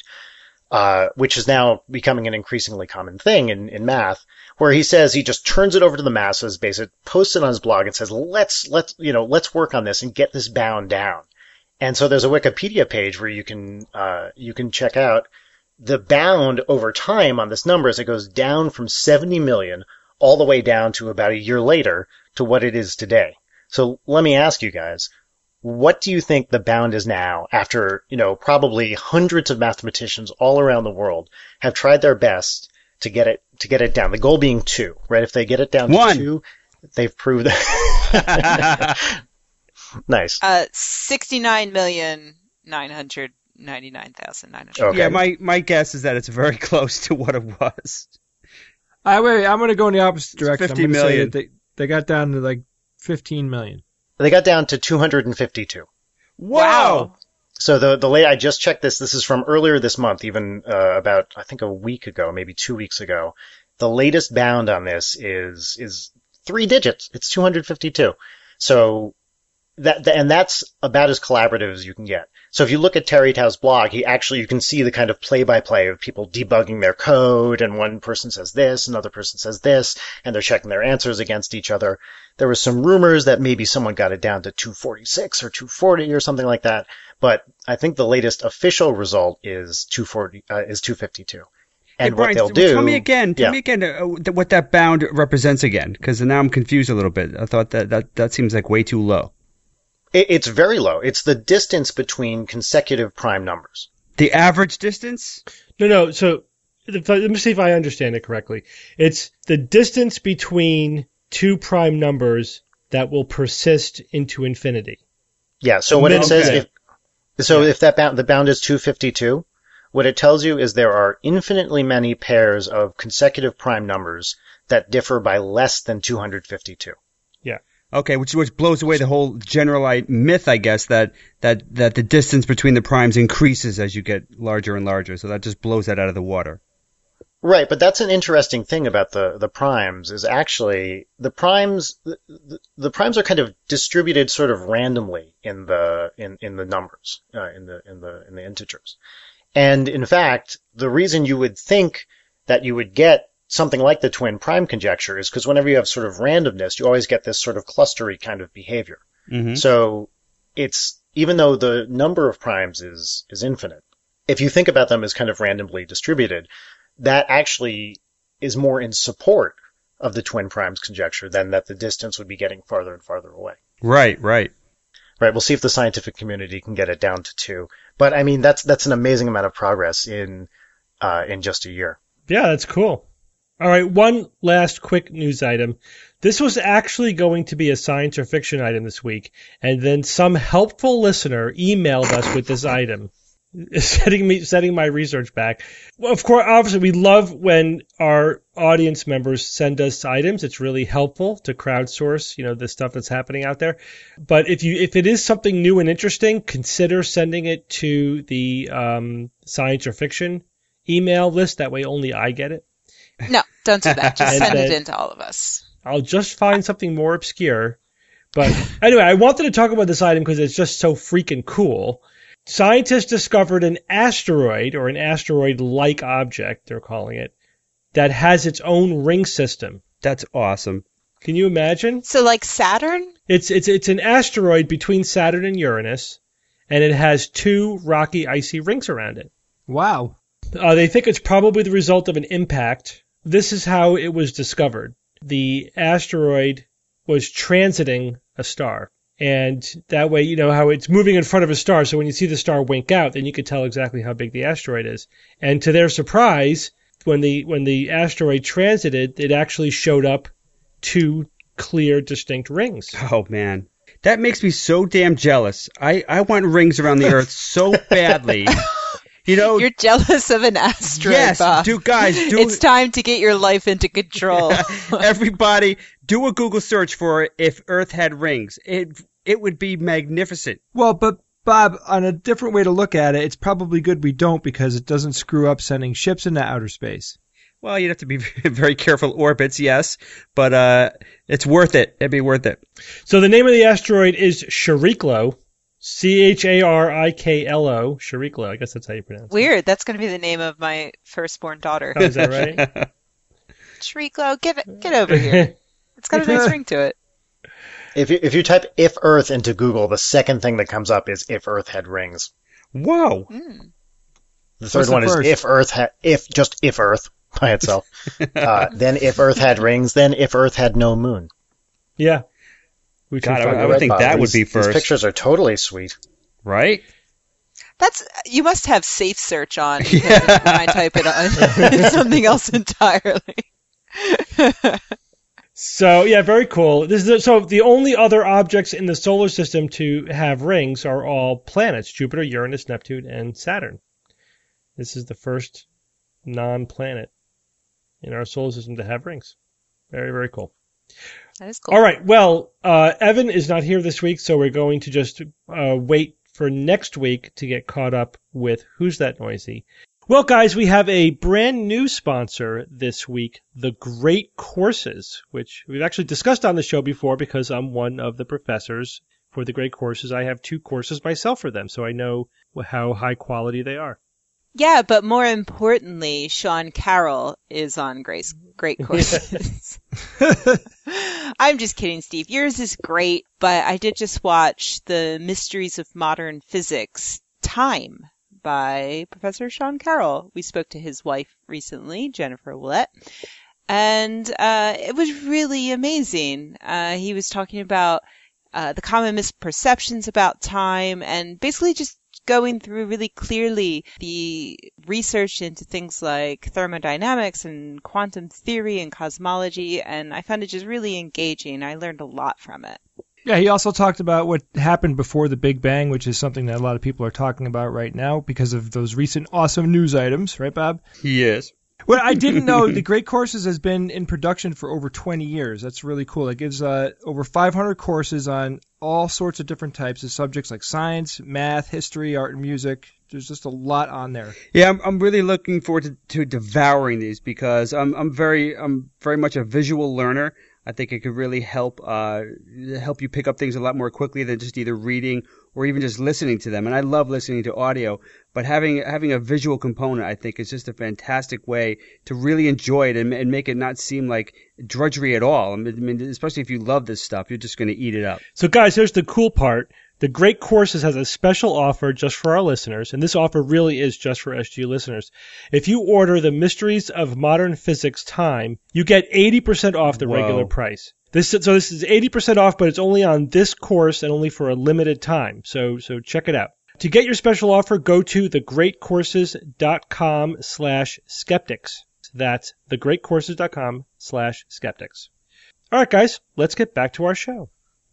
uh, which is now becoming an increasingly common thing in, in math, where he says he just turns it over to the masses, basically posts it on his blog and says, let's, let's, you know, let's work on this and get this bound down. And so there's a Wikipedia page where you can, uh, you can check out the bound over time on this number as it goes down from seventy million all the way down to about a year later to what it is today. So let me ask you guys, what do you think the bound is now after, you know, probably hundreds of mathematicians all around the world have tried their best to get it, to get it down? The goal being two, right? If they get it down to One. two, they've proved that. Nice. Uh, sixty-nine million nine hundred ninety-nine thousand nine hundred. Okay. Yeah, my, my guess is that it's very close to what it was. I wait. I'm going to go in the opposite direction. fifty I'm gonna say million. that They they got down to like fifteen million. They got down to two hundred fifty-two. Wow. So the the late I just checked this. This is from earlier this month, even uh, about I think a week ago, maybe two weeks ago. The latest bound on this is is three digits. It's two hundred fifty-two. So that and that's about as collaborative as you can get. So if you look at Terry Tao's blog, he actually you can see the kind of play by play of people debugging their code, and one person says this, another person says this, and they're checking their answers against each other. There was some rumors that maybe someone got it down to two forty-six or two forty or something like that. But I think the latest official result is two forty, uh, is two fifty-two. And Hey, what Brian, they'll t- do. Tell me again. Tell yeah. me again uh, th- what that bound represents again, because now I'm confused a little bit. I thought that, that that seems like way too low. It, it's very low. It's the distance between consecutive prime numbers. The average distance? No, no. So if I- let me see if I understand it correctly. It's the distance between two prime numbers that will persist into infinity. Yeah. So what it Okay. says, if, so if that bound, the bound is two fifty-two, what it tells you is there are infinitely many pairs of consecutive prime numbers that differ by less than two hundred fifty-two. Okay, which which blows away the whole generalized myth, I guess, that, that, that the distance between the primes increases as you get larger and larger. So that just blows that out of the water. Right, but that's an interesting thing about the, the primes is actually the primes the, the, the primes are kind of distributed sort of randomly in the in, in the numbers uh, in the in the in the integers, and in fact the reason you would think that you would get something like the twin prime conjecture is because whenever you have sort of randomness, you always get this sort of clustery kind of behavior. Mm-hmm. So it's even though the number of primes is is infinite, if you think about them as kind of randomly distributed, that actually is more in support of the twin primes conjecture than that the distance would be getting farther and farther away. Right, right. Right. We'll see if the scientific community can get it down to two. But I mean, that's that's an amazing amount of progress in uh, in just a year. Yeah, that's cool. All right, one last quick news item. This was actually going to be a science or fiction item this week, and then some helpful listener emailed us with this item, setting me setting my research back. Well, of course, obviously, we love when our audience members send us items. It's really helpful to crowdsource, you know, the stuff that's happening out there. But if you if it is something new and interesting, consider sending it to the um, science or fiction email list. That way, only I get it. No, don't do that. Just And send it then- in to all of us. I'll just find something more obscure. But anyway, I wanted to talk about this item because it's just so freaking cool. Scientists discovered an asteroid, or an asteroid-like object, they're calling it, that has its own ring system. That's awesome. Can you imagine? So like Saturn? It's it's it's an asteroid between Saturn and Uranus, and it has two rocky, icy rings around it. Wow. Uh, they think it's probably the result of an impact. This is how it was discovered. The asteroid was transiting a star. And that way, you know, how it's moving in front of a star. So when you see the star wink out, then you could tell exactly how big the asteroid is. And to their surprise, when the when the asteroid transited, it actually showed up two clear, distinct rings. Oh, man. That makes me so damn jealous. I, I want rings around the Earth so badly. You know, You're jealous of an asteroid, yes, Bob. do guys do It's time to get your life into control. everybody do a Google search for if Earth had rings. It it would be magnificent. Well, but Bob, on a different way to look at it, it's probably good we don't because it doesn't screw up sending ships into outer space. Well, you'd have to be very careful orbits, yes, but uh, it's worth it. It'd be worth it. So the name of the asteroid is Chariklo, C H A R I K L O, Chariklo. I guess that's how you pronounce it. Weird. That's going to be the name of my firstborn daughter. Oh, is that right? Shriklo, get it, get over here. It's got a nice ring to it. If you, if you type "if Earth" into Google, the second thing that comes up is "if Earth had rings." Whoa. Mm. The third What's the one is first? "if Earth had if just if Earth by itself." uh, then "if Earth had rings." Then "if Earth had no moon." Yeah. We God, should I, find I out. would think Bob. that would These- be first, These pictures are totally sweet. right? That's you must have safe search on because when I type it on, it's something else entirely. So yeah, very cool. This is so the only other objects in the solar system to have rings are all planets: Jupiter, Uranus, Neptune, and Saturn. This is the first non-planet in our solar system to have rings. Very, very cool. That is cool. All right. Well, uh, Evan is not here this week, so we're going to just uh, wait for next week to get caught up with Who's That Noisy? Well, guys, we have a brand new sponsor this week, The Great Courses, which we've actually discussed on the show before because I'm one of the professors for The Great Courses. I have two courses myself for them, so I know how high quality they are. Yeah, but more importantly, Sean Carroll is on Grace Great Courses. I'm just kidding, Steve. Yours is great, but I did just watch The Mysteries of Modern Physics, Time, by Professor Sean Carroll. We spoke to his wife recently, Jennifer Willett, and uh, it was really amazing. Uh, he was talking about uh, the common misperceptions about time and basically just going through really clearly the research into things like thermodynamics and quantum theory and cosmology, and I found it just really engaging. I learned a lot from it. Yeah, he also talked about what happened before the Big Bang, which is something that a lot of people are talking about right now because of those recent awesome news items, right, Bob? He is. What I didn't know, the Great Courses has been in production for over twenty years. That's really cool. It gives uh, over five hundred courses on all sorts of different types of subjects like science, math, history, art, and music. There's just a lot on there. Yeah, I'm, I'm really looking forward to, to devouring these because I'm I'm very I'm very much a visual learner. I think it could really help uh, help you pick up things a lot more quickly than just either reading or even just listening to them. And I love listening to audio, but having having a visual component, I think, is just a fantastic way to really enjoy it and, and make it not seem like drudgery at all. I mean, especially if you love this stuff, you're just going to eat it up. So, guys, here's the cool part. The Great Courses has a special offer just for our listeners, and this offer really is just for S G listeners. If you order the Mysteries of Modern Physics Time, you get eighty percent off the Whoa. regular price. This so this is eighty percent off, but it's only on this course and only for a limited time. So so check it out. To get your special offer, go to thegreatcourses.com slash skeptics. That's thegreatcourses.com slash skeptics. All right, guys, let's get back to our show.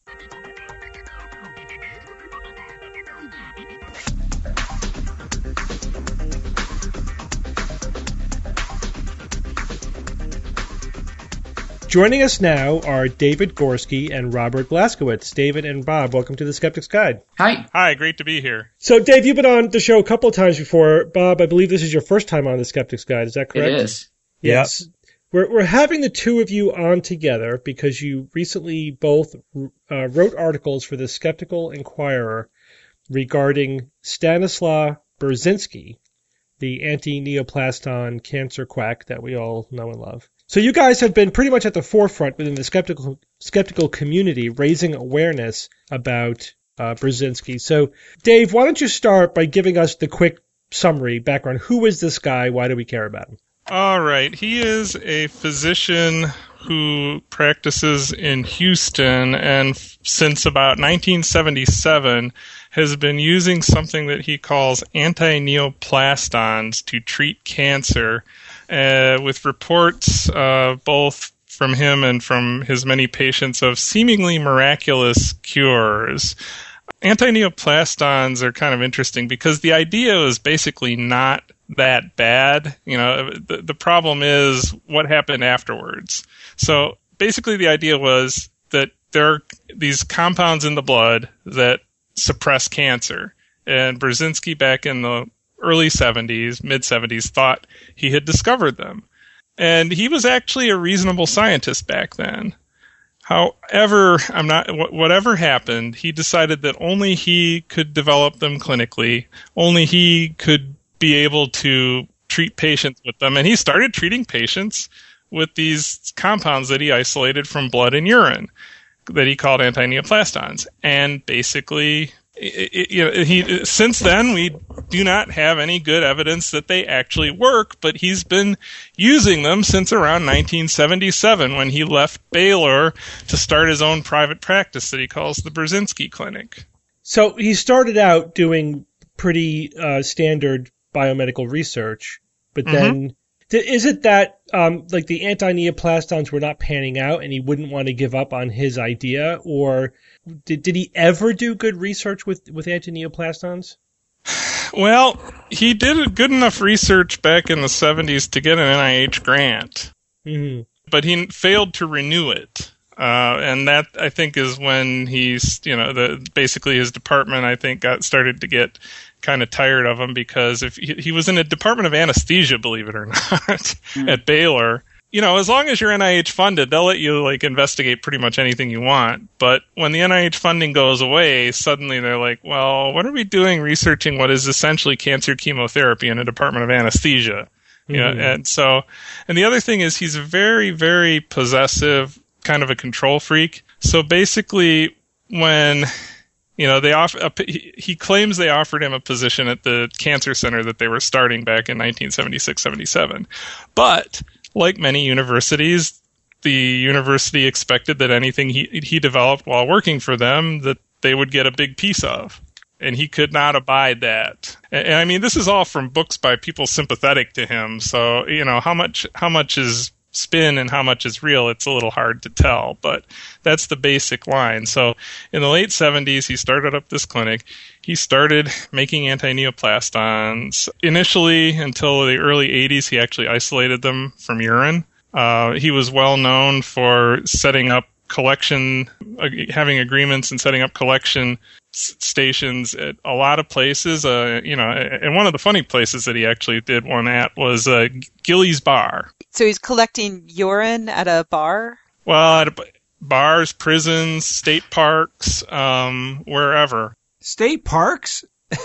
Joining us now are David Gorski and Robert Blaskowitz. David and Bob, welcome to the Skeptic's Guide. Hi. Hi, great to be here. So, Dave, you've been on the show a couple of times before. Bob, I believe this is your first time on the Skeptic's Guide. Is that correct? It is. Yes. Yep. We're we're having the two of you on together because you recently both uh, wrote articles for the Skeptical Inquirer regarding Stanislaw Burzynski, the anti-neoplaston cancer quack that we all know and love. So you guys have been pretty much at the forefront within the skeptical skeptical community, raising awareness about uh, Burzynski. So, Dave, why don't you start by giving us the quick summary, background. Who is this guy? Why do we care about him? All right. He is a physician who practices in Houston and since about nineteen seventy-seven has been using something that he calls anti-neoplastons to treat cancer. Uh, with reports uh, both from him and from his many patients of seemingly miraculous cures. Anti-neoplastons are kind of interesting because the idea is basically not that bad. You know, the, the problem is what happened afterwards. So basically the idea was that there are these compounds in the blood that suppress cancer. And Burzynski back in the early seventies, mid-seventies, thought he had discovered them. And he was actually a reasonable scientist back then. However, I'm not. Whatever happened, he decided that only he could develop them clinically, only he could be able to treat patients with them. And he started treating patients with these compounds that he isolated from blood and urine that he called anti-neoplastons. And basically, It, it, you know, he, since then, we do not have any good evidence that they actually work, but he's been using them since around nineteen seventy-seven when he left Baylor to start his own private practice that he calls the Burzynski Clinic. So he started out doing pretty uh, standard biomedical research, but then mm-hmm. th- is it that um, like the anti-neoplastons were not panning out and he wouldn't want to give up on his idea, or Did did he ever do good research with, with anti-neoplastons? Well, he did good enough research back in the seventies to get an N I H grant, mm-hmm. but he failed to renew it. Uh, and that, I think, is when he's, you know, the basically his department, I think, got started to get kind of tired of him because if he, he was in a department of anesthesia, believe it or not, mm-hmm. at Baylor. You know, as long as you're N I H funded, they'll let you like investigate pretty much anything you want. But when the N I H funding goes away, suddenly they're like, well, what are we doing researching what is essentially cancer chemotherapy in a department of anesthesia? Mm-hmm. You know, and so, and the other thing is he's very, very possessive, kind of a control freak. So basically when, you know, they off, he, he claims they offered him a position at the cancer center that they were starting back in nineteen seventy-six seventy-seven. But like many universities, the university expected that anything he he developed while working for them, that they would get a big piece of. And he could not abide that. And, and I mean, this is all from books by people sympathetic to him. So, you know, how much how much is spin and how much is real, it's a little hard to tell. But that's the basic line. So in the late seventies, he started up this clinic. He started making anti-neoplastons. Initially, until the early eighties, he actually isolated them from urine. Uh, he was well known for setting up collection, uh, having agreements and setting up collection s- stations at a lot of places. Uh, you know, and one of the funny places that he actually did one at was uh, Gilley's Bar. So he's collecting urine at a bar? Well, at a, bars, prisons, state parks, um, wherever. State parks?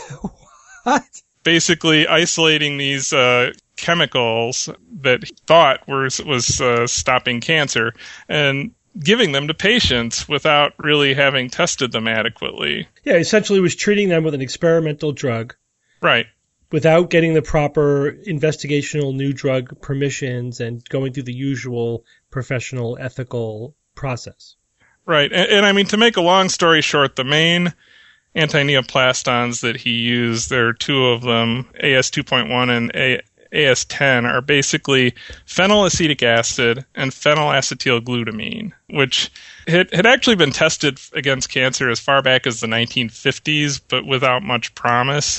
What? Basically isolating these uh, chemicals that he thought were, was uh, stopping cancer and giving them to patients without really having tested them adequately. Yeah, essentially was treating them with an experimental drug. Right. Without getting the proper investigational new drug permissions and going through the usual professional ethical process. Right. And, and I mean, to make a long story short, the main anti-neoplastons that he used, there are two of them, A S two point one and A A S ten are basically phenylacetic acid and phenylacetylglutamine, which had, had actually been tested against cancer as far back as the nineteen fifties, but without much promise.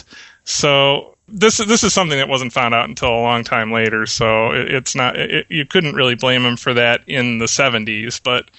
So this this is something that wasn't found out until a long time later. So it, it's not it, you couldn't really blame him for that in the seventies, but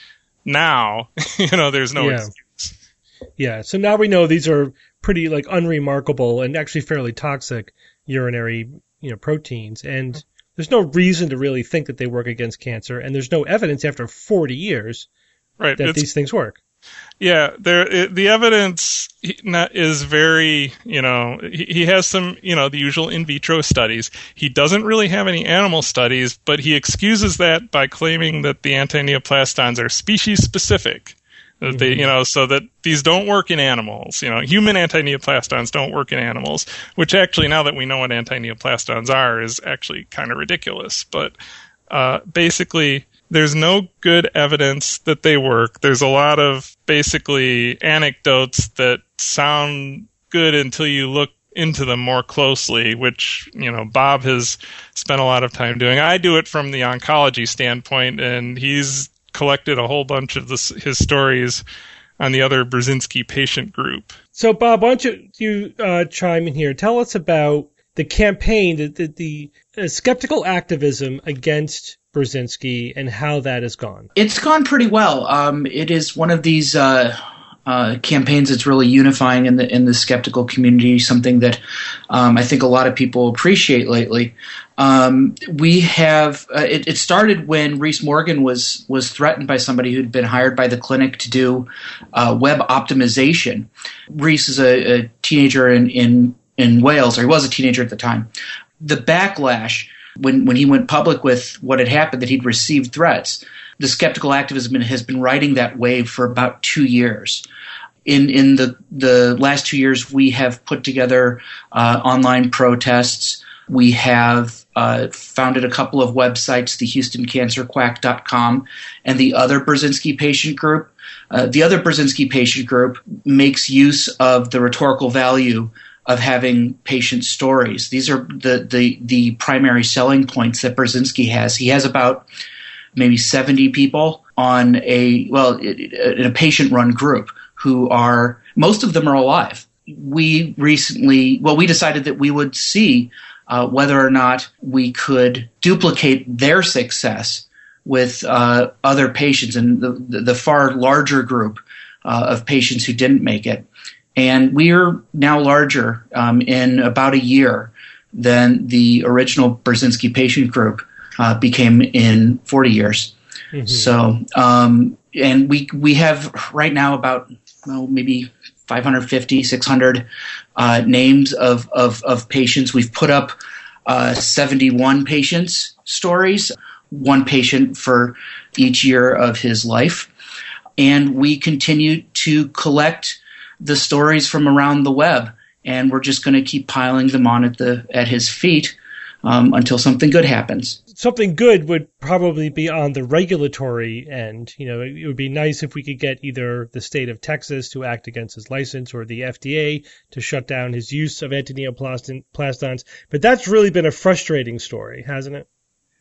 now you know there's no Yeah. excuse. Yeah, so now we know these are pretty like unremarkable and actually fairly toxic urinary, you know, proteins, and there's no reason to really think that they work against cancer, and there's no evidence after forty years Right. that It's, these things work. yeah, there it, the evidence is very, you know, he, he has some, you know, the usual in vitro studies. He doesn't really have any animal studies, but he excuses that by claiming that the antineoplastons are species specific. That they, you know, so that these don't work in animals. You know, human antineoplastons don't work in animals, which actually, now that we know what antineoplastons are, is actually kind of ridiculous. But uh, basically, there's no good evidence that they work. There's a lot of basically anecdotes that sound good until you look into them more closely, which, you know, Bob has spent a lot of time doing. I do it from the oncology standpoint, and he's collected a whole bunch of this, his stories on the other Brzezinski patient group. So, Bob, why don't you, you uh, chime in here? Tell us about the campaign, the, the, the uh, skeptical activism against Brzezinski and how that has gone. It's gone pretty well. Um, it is one of these uh, uh, campaigns that's really unifying in the in the skeptical community, something that um, I think a lot of people appreciate lately. Um, we have uh, it, it started when Rhys Morgan was was threatened by somebody who'd been hired by the clinic to do uh, web optimization. Rhys is a, a teenager in, in in Wales, or he was a teenager at the time. The backlash when when he went public with what had happened, that he'd received threats, the skeptical activism has been riding that wave for about two years. In in the the last two years, we have put together uh, online protests. We have uh, founded a couple of websites, the Houston Cancer Quack dot com and the other Brzezinski patient group. Uh, the other Brzezinski patient group makes use of the rhetorical value of having patient stories. These are the, the, the primary selling points that Brzezinski has. He has about maybe seventy people on a, well, in a patient-run group who are, most of them are alive. We recently, well, we decided that we would see Uh, whether or not we could duplicate their success with uh, other patients and the, the, the far larger group uh, of patients who didn't make it. And we are now larger um, in about a year than the original Brzezinski patient group uh, became in forty years. Mm-hmm. So, um, and we we have right now about, well, maybe five hundred fifty, six hundred uh, names of, of, of patients. We've put up uh, seventy-one patients' stories, one patient for each year of his life. And we continue to collect the stories from around the web, and we're just going to keep piling them on at the at his feet um, until something good happens. Something good would probably be on the regulatory end. You know, it would be nice if we could get either the state of Texas to act against his license or the F D A to shut down his use of antineoplastons. But that's really been a frustrating story, hasn't it?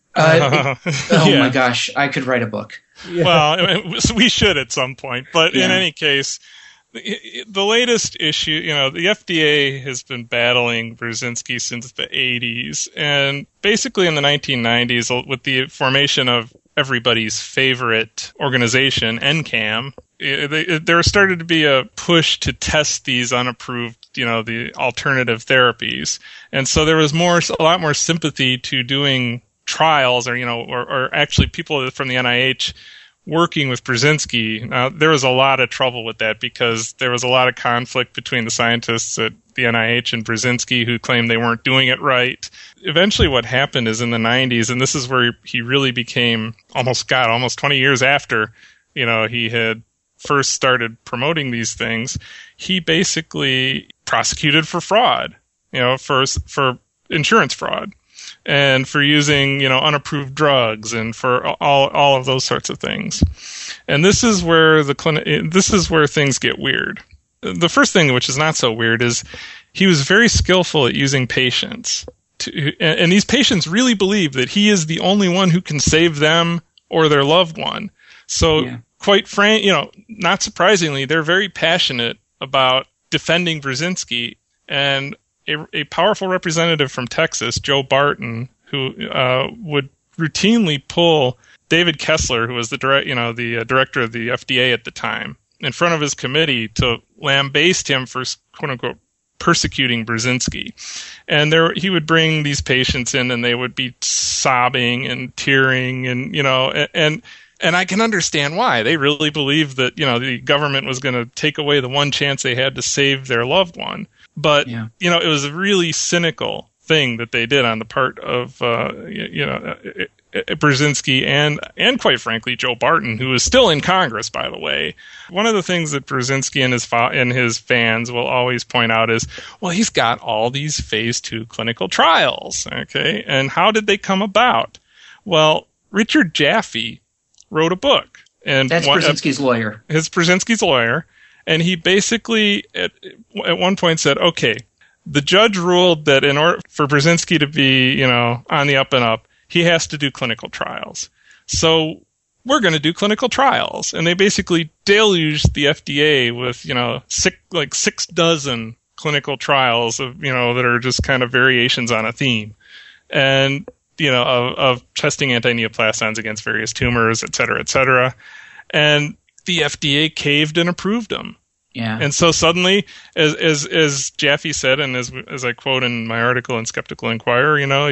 Uh, it oh yeah. my gosh, I could write a book. Yeah. Well, I mean, we should at some point. But Yeah. in any case, the latest issue, you know, the F D A has been battling Brzezinski since the eighties. And basically in the nineteen nineties, with the formation of everybody's favorite organization, N CAM, there started to be a push to test these unapproved, you know, the alternative therapies. And so there was more, a lot more sympathy to doing trials, or, you know, or, or actually people from the N I H working with Brzezinski. Now, there was a lot of trouble with that because there was a lot of conflict between the scientists at the N I H and Brzezinski who claimed they weren't doing it right. Eventually what happened is in the nineties, and this is where he really became almost, God, almost twenty years after, you know, he had first started promoting these things, he basically prosecuted for fraud, you know, for for insurance fraud, and for using, you know, unapproved drugs, and for all all of those sorts of things. And this is where the clinic, this is where things get weird. The first thing, which is not so weird, is he was very skillful at using patients. to, and, and these patients really believe that he is the only one who can save them or their loved one. So, yeah. quite frank, you know, not surprisingly, they're very passionate about defending Brzezinski. And a, a powerful representative from Texas, Joe Barton, who uh, would routinely pull David Kessler, who was the direct, you know, the uh, director of the F D A at the time, in front of his committee to lambaste him for quote unquote persecuting Brzezinski. And there he would bring these patients in and they would be sobbing and tearing and, you know, and, and And I can understand why. They really believed that, you know, the government was going to take away the one chance they had to save their loved one. But, yeah. you know, it was a really cynical thing that they did on the part of, uh, you know, Brzezinski and, and quite frankly, Joe Barton, who is still in Congress, by the way. One of the things that Brzezinski and his, fa- and his fans will always point out is, well, he's got all these phase two clinical trials, okay? And how did they come about? Well, Richard Jaffe wrote a book. And That's one, Brzezinski's uh, lawyer. His Brzezinski's lawyer. And he basically, at, at one point said, okay, the judge ruled that in order for Brzezinski to be, you know, on the up and up, he has to do clinical trials. So we're going to do clinical trials. And they basically deluged the F D A with, you know, six, like six dozen clinical trials of, you know, that are just kind of variations on a theme. And, you know, of, of testing anti-neoplastons against various tumors, et cetera, et cetera. And the F D A caved and approved them. Yeah. And so suddenly, as as as Jaffe said, and as as I quote in my article in Skeptical Inquirer, you know,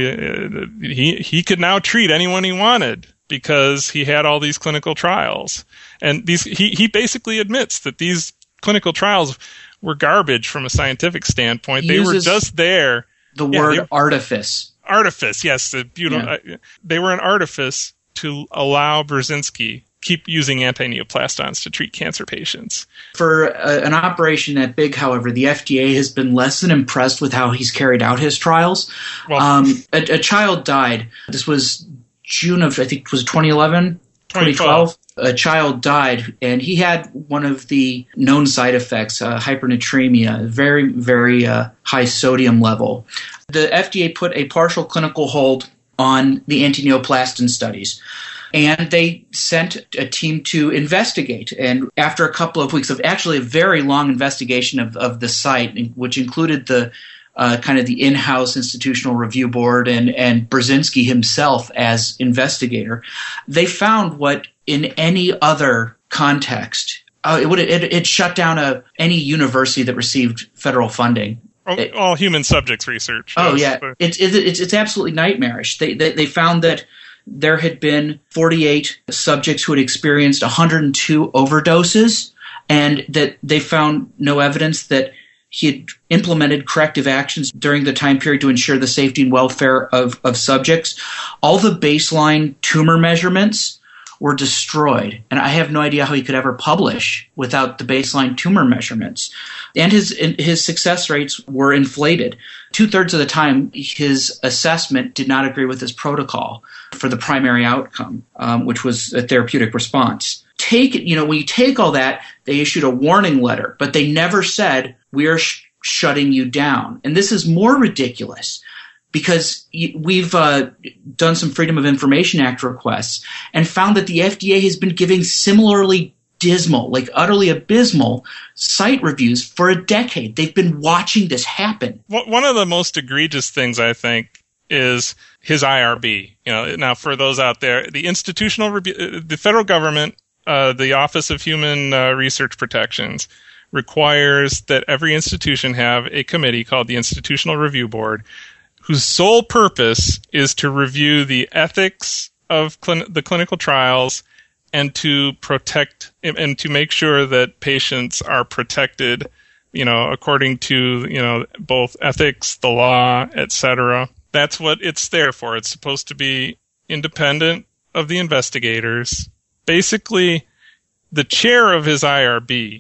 he he could now treat anyone he wanted because he had all these clinical trials. And these he he basically admits that these clinical trials were garbage from a scientific standpoint. He they were just there. The yeah, word artifice. Artifice, yes, the beautiful. Yeah. Uh, they were an artifice to allow Brzezinski keep using anti-neoplastons to treat cancer patients. For uh, an operation that big, however, the F D A has been less than impressed with how he's carried out his trials. Well, um, a, a child died. This was June of, I think it was twenty eleven, twenty twelve. A child died, and he had one of the known side effects, uh, hypernatremia, very, very uh, high sodium level. The F D A put a partial clinical hold on the anti-neoplastin studies. And they sent a team to investigate. And after a couple of weeks of actually a very long investigation of, of the site, which included the uh, kind of the in-house institutional review board and, and Brzezinski himself as investigator, they found what in any other context, uh, it would it, it shut down a, any university that received federal funding. All, it, all human subjects research. Oh, yes. yeah. It's, it's, it's absolutely nightmarish. They, they, they found that there had been forty-eight subjects who had experienced one hundred two overdoses, and that they found no evidence that he had implemented corrective actions during the time period to ensure the safety and welfare of, of subjects. All the baseline tumor measurements were destroyed, and I have no idea how he could ever publish without the baseline tumor measurements. And his his success rates were inflated. Two-thirds of the time, his assessment did not agree with his protocol for the primary outcome, um, which was a therapeutic response. Take you know, when you take all that, they issued a warning letter, but they never said, we are sh- shutting you down. And this is more ridiculous because we've uh, done some Freedom of Information Act requests and found that the F D A has been giving similarly dismal, like utterly abysmal site reviews for a decade. They've been watching this happen. One of the most egregious things, I think, is his I R B. You know, now for those out there, the institutional review, the federal government, uh, the Office of Human uh, Research Protections, requires that every institution have a committee called the Institutional Review Board, whose sole purpose is to review the ethics of clin- the clinical trials and to protect and to make sure that patients are protected, you know, according to, you know, both ethics, the law, et cetera. That's what it's there for. It's supposed to be independent of the investigators. Basically, the chair of his I R B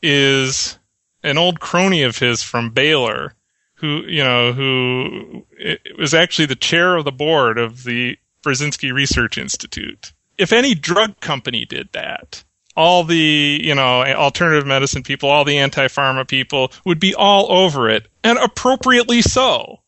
is an old crony of his from Baylor, who, you know, who was actually the chair of the board of the Brzezinski Research Institute. If any drug company did that, all the, you know, alternative medicine people, all the anti-pharma people would be all over it, and appropriately so.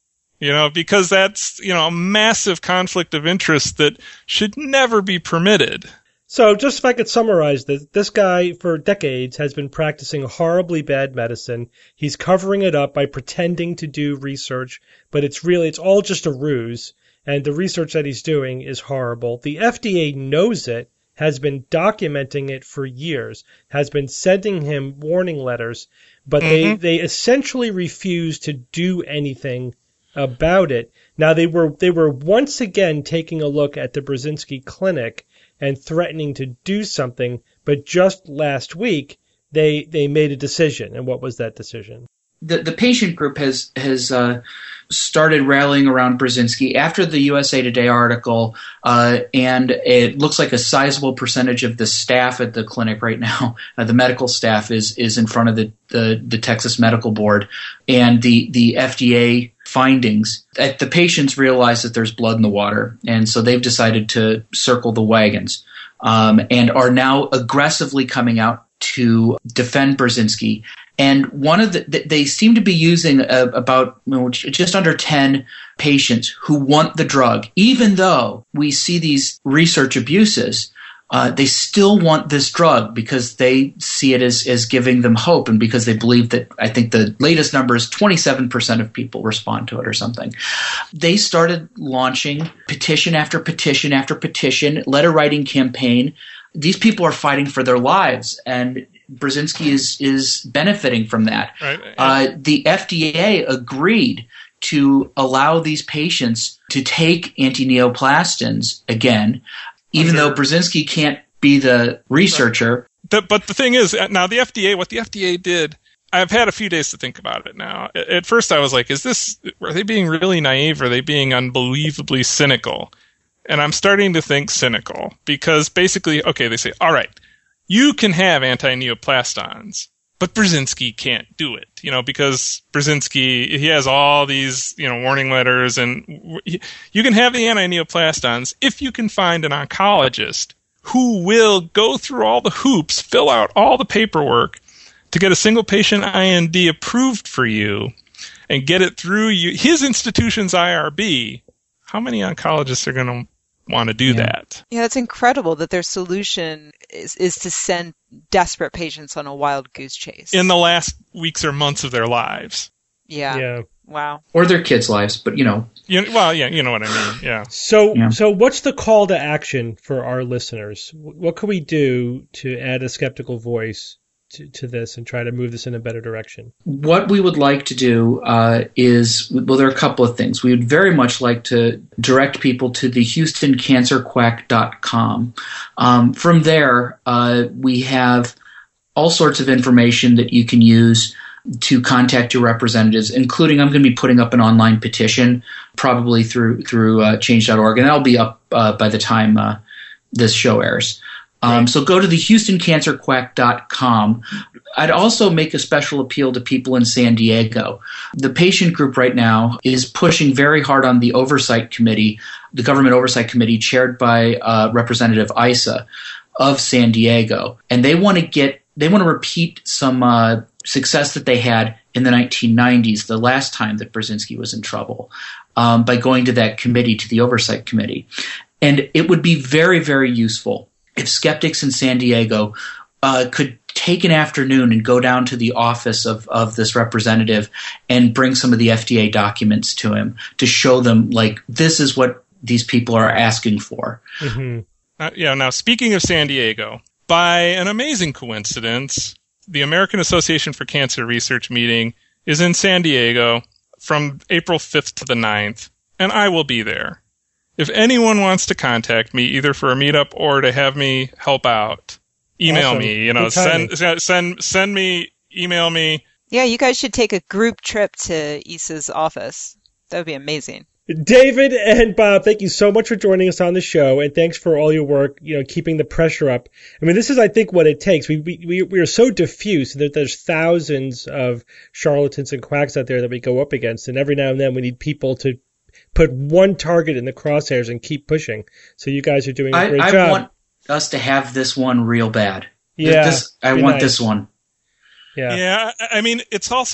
You know, because that's, you know, a massive conflict of interest that should never be permitted. So just if I could summarize this, this guy for decades has been practicing horribly bad medicine. He's covering it up by pretending to do research, but it's really, it's all just a ruse. And the research that he's doing is horrible. The F D A knows it, has been documenting it for years, has been sending him warning letters, but mm-hmm. they, they essentially refuse to do anything about it. Now they were they were once again taking a look at the Brzezinski clinic and threatening to do something, but just last week they they made a decision. And what was that decision? The the patient group has has uh, started rallying around Brzezinski after the U S A Today article, uh, and it looks like a sizable percentage of the staff at the clinic right now, uh, the medical staff, is is in front of the, the, the Texas Medical Board, and the the F D A findings. That the patients realize that there's blood in the water, and so they've decided to circle the wagons, um, and are now aggressively coming out to defend Brzezinski. And one of the, they seem to be using uh, about you know, just under ten patients who want the drug, even though we see these research abuses. Uh, they still want this drug because they see it as, as giving them hope, and because they believe that, I think the latest number is twenty-seven percent of people respond to it or something. They started launching petition after petition after petition, letter writing campaign. These people are fighting for their lives, and Brzezinski is is benefiting from that. Right. Uh, the F D A agreed to allow these patients to take antineoplastons again, even Under, though Brzezinski can't be the researcher. The, but the thing is, now the F D A, what the F D A did, I've had a few days to think about it now. At first I was like, is this, are they being really naive? Or are they being unbelievably cynical? And I'm starting to think cynical, because basically, okay, they say, all right, you can have anti-neoplastons, but Brzezinski can't do it, you know, because Brzezinski, he has all these, you know, warning letters, and you can have the anti-neoplastons if you can find an oncologist who will go through all the hoops, fill out all the paperwork to get a single patient I N D approved for you and get it through you, his institution's I R B. How many oncologists are going to want to do Yeah. that? Yeah, it's incredible that their solution is, is to send desperate patients on a wild goose chase. In the last weeks or months of their lives. yeah. Yeah. Wow. Or their kids' lives, but you know. You, well, yeah, you know what I mean. Yeah. So, Yeah. so what's the call to action for our listeners? What can we do to add a skeptical voice to, to this and try to move this in a better direction? What we would like to do uh, is, well, there are a couple of things. We would very much like to direct people to the Houston Cancer Quack dot com. Um, from there, uh, we have all sorts of information that you can use to contact your representatives, including I'm going to be putting up an online petition, probably through through uh, change dot org, and that'll be up uh, by the time uh, this show airs. Um, so go to the Houston Cancer Quack dot com. I'd also make a special appeal to people in San Diego. The patient group right now is pushing very hard on the oversight committee, the government oversight committee chaired by uh, Representative Issa of San Diego, and they want to get they want to repeat some uh, success that they had in the nineteen nineties, the last time that Brzezinski was in trouble, um, by going to that committee, to the oversight committee. And it would be very, very useful if skeptics in San Diego uh, could take an afternoon and go down to the office of, of this representative and bring some of the F D A documents to him to show them, like, this is what these people are asking for. Mm-hmm. Uh, yeah. Now, speaking of San Diego, by an amazing coincidence, the American Association for Cancer Research meeting is in San Diego from April fifth to the ninth, and I will be there. If anyone wants to contact me, either for a meetup or to have me help out, email Awesome. me. You know, Good timing. send send send me, email me. Yeah, you guys should take a group trip to Issa's office. That would be amazing. David and Bob, thank you so much for joining us on the show, and thanks for all your work, you know, keeping the pressure up. I mean, this is, I think, what it takes. We we we, we are so diffuse that there's thousands of charlatans and quacks out there that we go up against, and every now and then we need people to put one target in the crosshairs and keep pushing. So you guys are doing a I, great I job. want us to have this one real bad. Yeah, This, I be want nice. this one. Yeah. Yeah, I I mean, it's also,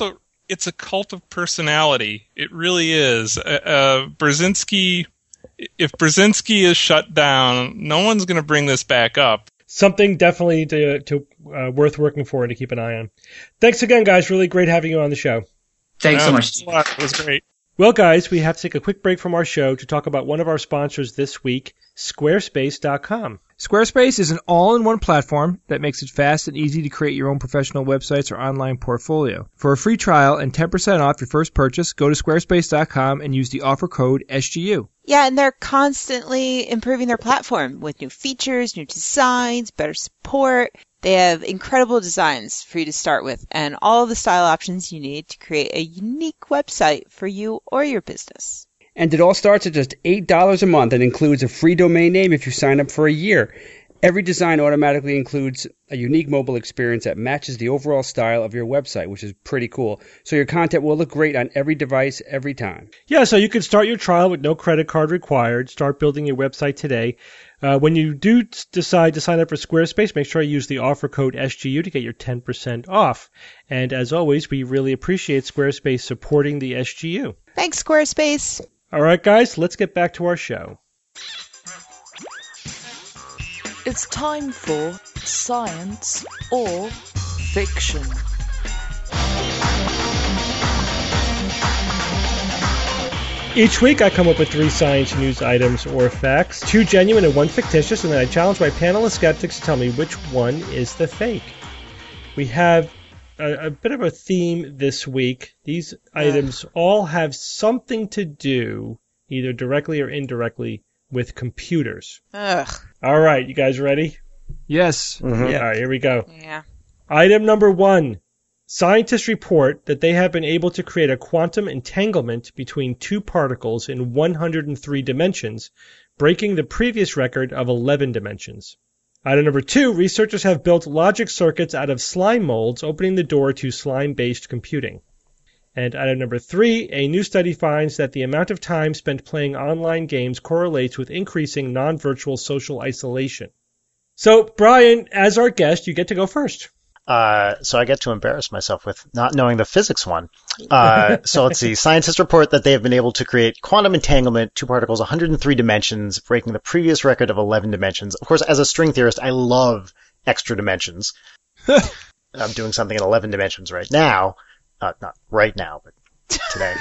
it's a cult of personality. It really is. Uh, uh, Brzezinski, if Brzezinski is shut down, no one's going to bring this back up. Something definitely to, to uh, worth working for and to keep an eye on. Thanks again, guys. Really great having you on the show. Thanks so much. Thanks a lot. It was great. Well, guys, we have to take a quick break from our show to talk about one of our sponsors this week, Squarespace dot com. Squarespace is an all-in-one platform that makes it fast and easy to create your own professional websites or online portfolio. For a free trial and ten percent off your first purchase, go to squarespace dot com and use the offer code S G U. Yeah, and they're constantly improving their platform with new features, new designs, better support. They have incredible designs for you to start with and all of the style options you need to create a unique website for you or your business. And it all starts at just eight dollars a month and includes a free domain name if you sign up for a year. Every design automatically includes a unique mobile experience that matches the overall style of your website, which is pretty cool. So your content will look great on every device every time. Yeah, so you can start your trial with no credit card required. Start building your website today. Uh, when you do t- decide to sign up for Squarespace, make sure you use the offer code S G U to get your ten percent off. And as always, we really appreciate Squarespace supporting the S G U. Thanks, Squarespace. All right, guys, let's get back to our show. It's time for Science or Fiction. Each week I come up with three science news items or facts, two genuine and one fictitious, and then I challenge my panel of skeptics to tell me which one is the fake. We have a, a bit of a theme this week. These items all have something to do, either directly or indirectly, with computers. Ugh. All right, you guys ready? Yes. Mm-hmm. All right, here we go. Yeah. Item number one. Scientists report that they have been able to create a quantum entanglement between two particles in one hundred three dimensions, breaking the previous record of eleven dimensions. Item number two, researchers have built logic circuits out of slime molds, opening the door to slime-based computing. And item number three, a new study finds that the amount of time spent playing online games correlates with increasing non-virtual social isolation. So, Brian, as our guest, you get to go first. Uh, so I get to embarrass myself with not knowing the physics one. Uh, so let's see. Scientists report that they have been able to create quantum entanglement, two particles, one hundred three dimensions, breaking the previous record of eleven dimensions. Of course, as a string theorist, I love extra dimensions. I'm doing something in eleven dimensions right now. Uh, not right now, but today.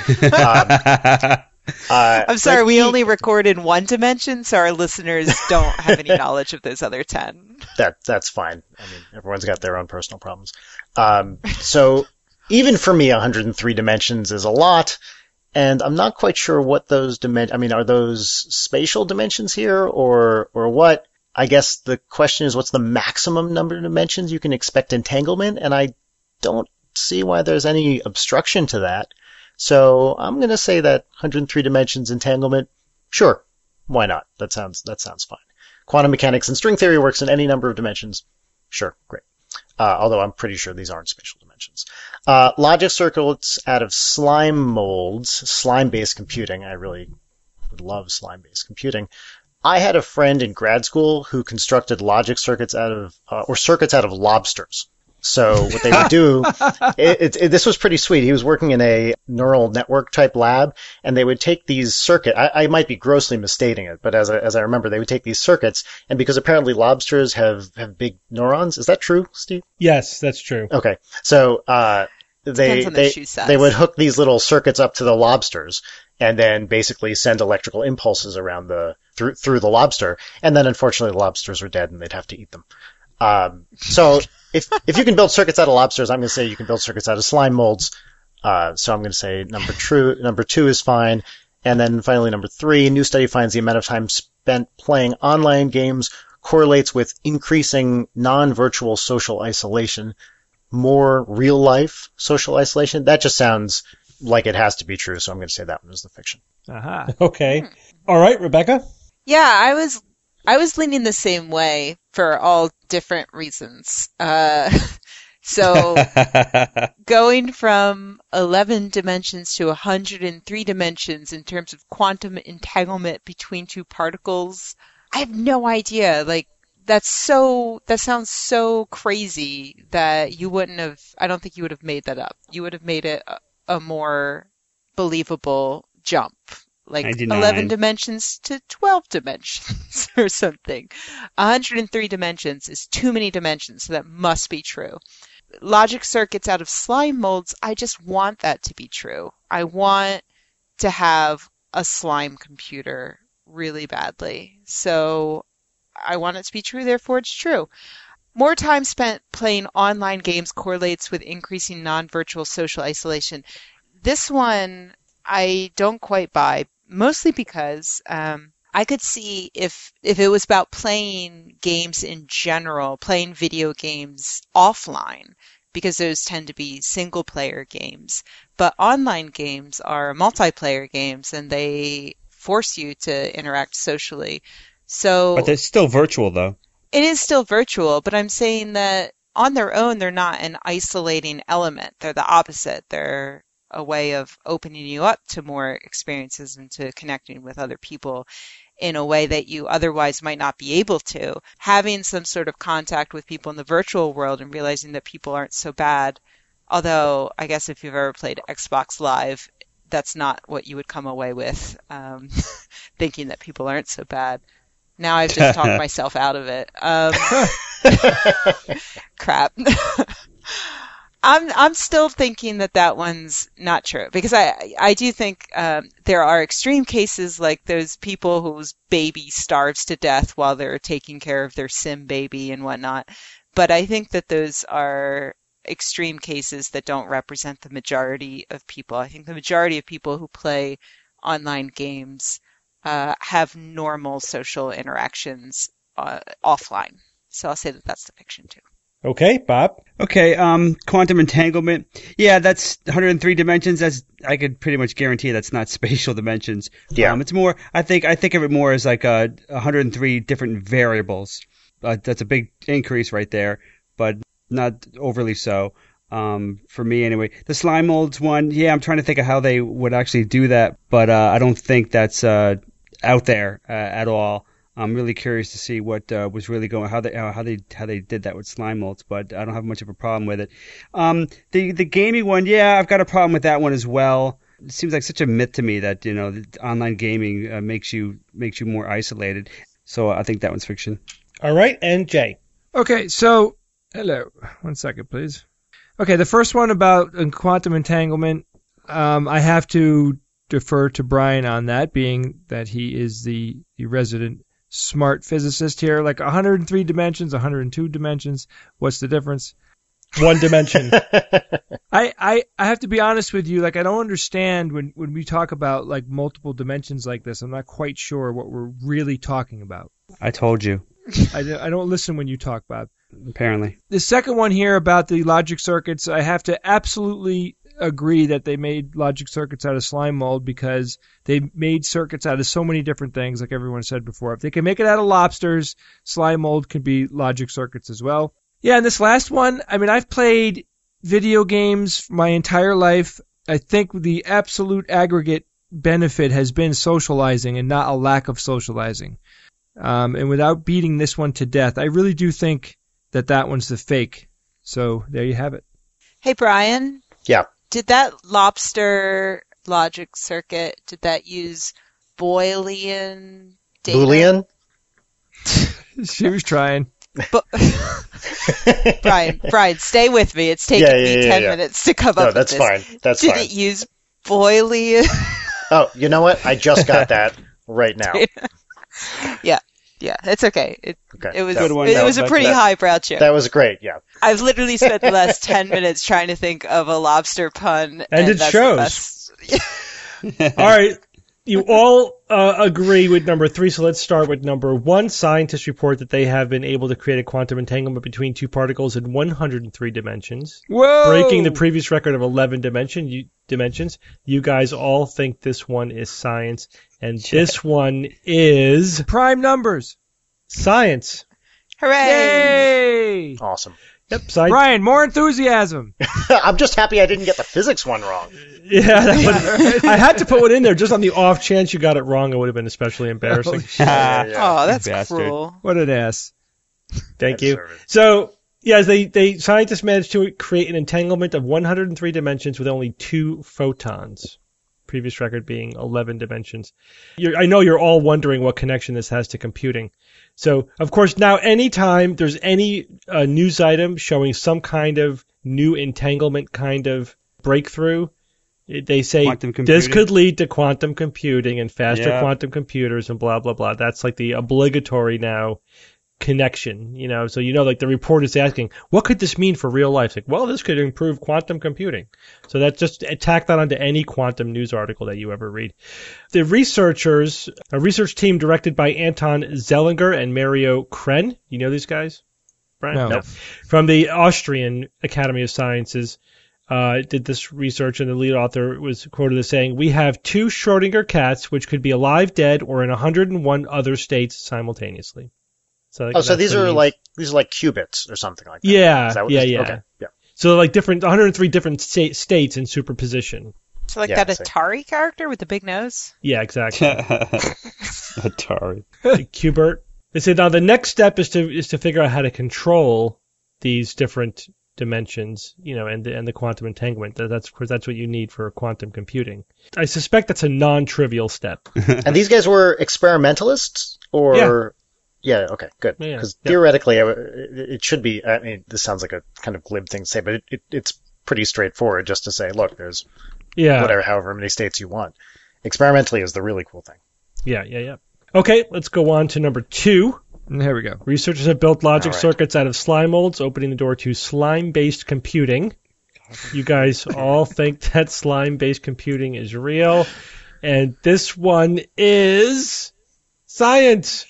Um, Uh, I'm sorry, we he, only record in one dimension, so our listeners don't have any knowledge of those other ten. That That's fine. I mean, everyone's got their own personal problems. Um, so even for me, one hundred three dimensions is a lot, and I'm not quite sure what those dimensions, I mean, are those spatial dimensions here, or or what? I guess the question is, what's the maximum number of dimensions you can expect entanglement? And I don't see why there's any obstruction to that. So I'm going to say that one hundred three dimensions entanglement, sure, why not? That sounds that sounds fine. Quantum mechanics and string theory works in any number of dimensions, sure, great. Uh, although I'm pretty sure these aren't spatial dimensions. Uh, logic circuits out of slime molds, slime-based computing. I really would love slime-based computing. I had a friend in grad school who constructed logic circuits out of, uh, or circuits out of lobsters. So what they would do, it, it, it, this was pretty sweet. He was working in a neural network type lab, and they would take these circuits. I, I might be grossly misstating it, but as I, as I remember, they would take these circuits, and because apparently lobsters have, have big neurons, is that true, Steve? Yes, that's true. Okay, so uh, they on the they shoe size. they would hook these little circuits up to the lobsters, and then basically send electrical impulses around the through through the lobster, and then unfortunately the lobsters were dead, and they'd have to eat them. Um, so. If if you can build circuits out of lobsters, I'm going to say you can build circuits out of slime molds. Uh, so I'm going to say number true, number two is fine. And then finally, number three, a new study finds the amount of time spent playing online games correlates with increasing non-virtual social isolation, more real-life social isolation. That just sounds like it has to be true, so I'm going to say that one is the fiction. Aha. Okay. All right, Rebecca? Yeah, I was I was leaning the same way for all different reasons. Uh, so going from eleven dimensions to one hundred three dimensions in terms of quantum entanglement between two particles, I have no idea. Like, that's so, that sounds so crazy that you wouldn't have, I don't think you would have made that up. You would have made it a more believable jump, like ninety-nine. eleven dimensions to twelve dimensions or something. one hundred three dimensions is too many dimensions, so that must be true. Logic circuits out of slime molds, I just want that to be true. I want to have a slime computer really badly. So I want it to be true, therefore it's true. More time spent playing online games correlates with increasing non-virtual social isolation. This one I don't quite buy, mostly because um, I could see if if it was about playing games in general, playing video games offline, because those tend to be single-player games. But online games are multiplayer games, and they force you to interact socially. So But they're still virtual, though. it is still virtual, but I'm saying that on their own, they're not an isolating element. They're the opposite. They're a way of opening you up to more experiences and to connecting with other people in a way that you otherwise might not be able to. Having some sort of contact with people in the virtual world and realizing that people aren't so bad. Although, I guess if you've ever played Xbox Live, that's not what you would come away with, um, thinking that people aren't so bad. Now I've just talked myself out of it. Um, crap. I'm I'm still thinking that that one's not true, because I I do think um, there are extreme cases like those people whose baby starves to death while they're taking care of their sim baby and whatnot. But I think that those are extreme cases that don't represent the majority of people. I think the majority of people who play online games uh, have normal social interactions uh, offline. So I'll say that that's the fiction too. Okay, Bob. Okay, um, quantum entanglement. Yeah, that's one hundred three dimensions. That's I could pretty much guarantee that's not spatial dimensions. Yeah. Um, it's more. I think I think of it more as like uh, one hundred three different variables. Uh, that's a big increase right there, but not overly so. Um, for me anyway. The slime molds one. Yeah, I'm trying to think of how they would actually do that, but uh, I don't think that's uh, out there uh, at all. I'm really curious to see what uh, was really going, how they uh, how they how they did that with slime molds, but I don't have much of a problem with it. Um, the the gaming one, yeah, I've got a problem with that one as well. It seems like such a myth to me that you know the online gaming uh, makes you makes you more isolated. So I think that one's fiction. All right, and Jay. Okay, so hello, one second, please. Okay, the first one about uh, quantum entanglement, um, I have to defer to Brian on that, being that he is the, the resident smart physicist here. Like one hundred three dimensions, one hundred two dimensions. What's the difference? One dimension. I, I, I have to be honest with you. Like, I don't understand when, when we talk about like multiple dimensions like this. I'm not quite sure what we're really talking about. I told you. I, I don't listen when you talk, Bob. Apparently. The second one here about the logic circuits, I have to absolutely agree that they made logic circuits out of slime mold because they made circuits out of so many different things, like everyone said before. If they can make it out of lobsters, slime mold can be logic circuits as well. Yeah, and this last one, I mean, I've played video games my entire life. I think the absolute aggregate benefit has been socializing and not a lack of socializing. Um, and without beating this one to death, I really do think that that one's the fake. So there you have it. Hey, Brian. Yeah. Did that lobster logic circuit, did that use Boolean data? Boolean? She was trying. But, Brian, Brian, stay with me. It's taken Yeah, yeah, me yeah, ten yeah. minutes to come No, up with that's this. fine. That's Did fine. it use Boolean? Oh, you know what? I just got that right now. yeah, yeah, it's okay. It, Okay. it was That- Good one. it That was a was- pretty that- highbrow joke. That was great, yeah. I've literally spent the last ten minutes trying to think of a lobster pun, and, it that's shows. The best. All right. You all uh, agree with number three, so let's start with number one. Scientists report that they have been able to create a quantum entanglement between two particles in one hundred three dimensions, Whoa! breaking the previous record of eleven dimension, you, dimensions. You guys all think this one is science, and this one is Prime numbers. science. Hooray! Yay! Awesome. Yep, science. Brian, more enthusiasm. I'm just happy I didn't get the physics one wrong. Yeah, that would, I had to put one in there just on the off chance you got it wrong. It would have been especially embarrassing. Yeah, yeah. Oh, that's Bastard. cruel. What an ass. Thank I you. deserve it. So Yeah, they, they scientists managed to create an entanglement of one hundred three dimensions with only two photons. Previous record being eleven dimensions. You're, I know you're all wondering what connection this has to computing. So, of course, now anytime there's any uh, news item showing some kind of new entanglement kind of breakthrough, it, they say this could lead to quantum computing and faster yeah. quantum computers and blah, blah, blah. That's like the obligatory now connection, you know, so you know, like the report is asking, what could this mean for real life? It's like, well, this could improve quantum computing. So that just tack that onto any quantum news article that you ever read. The researchers, a research team directed by Anton Zellinger and Mario Kren, you know these guys, Brian? No. no. From the Austrian Academy of Sciences, uh, did this research, and the lead author was quoted as saying, we have two Schrodinger cats which could be alive, dead, or in one hundred one other states simultaneously. So oh, so these are like these are like qubits or something like that. Yeah, that yeah, yeah. Okay, yeah. So like different, one hundred three different sta- states in superposition. So like Yeah, that same. Atari character with the big nose? Yeah, exactly. Atari. Qbert. They said now the next step is to is to figure out how to control these different dimensions, you know, and the, and the quantum entanglement. That- That's of course that's what you need for quantum computing. I suspect that's a non-trivial step. And these guys were experimentalists, or Yeah. Yeah, okay, good. Yeah, Because yeah. theoretically, I w- it it should be. I mean, this sounds like a kind of glib thing to say, but it, it, it's pretty straightforward just to say, look, there's Yeah. whatever, however many states you want. Experimentally is the really cool thing. Yeah, yeah, yeah. Okay, let's go on to number two. There we go. Researchers have built logic All right. circuits out of slime molds, opening the door to slime-based computing. You guys all think that slime-based computing is real, and this one is science.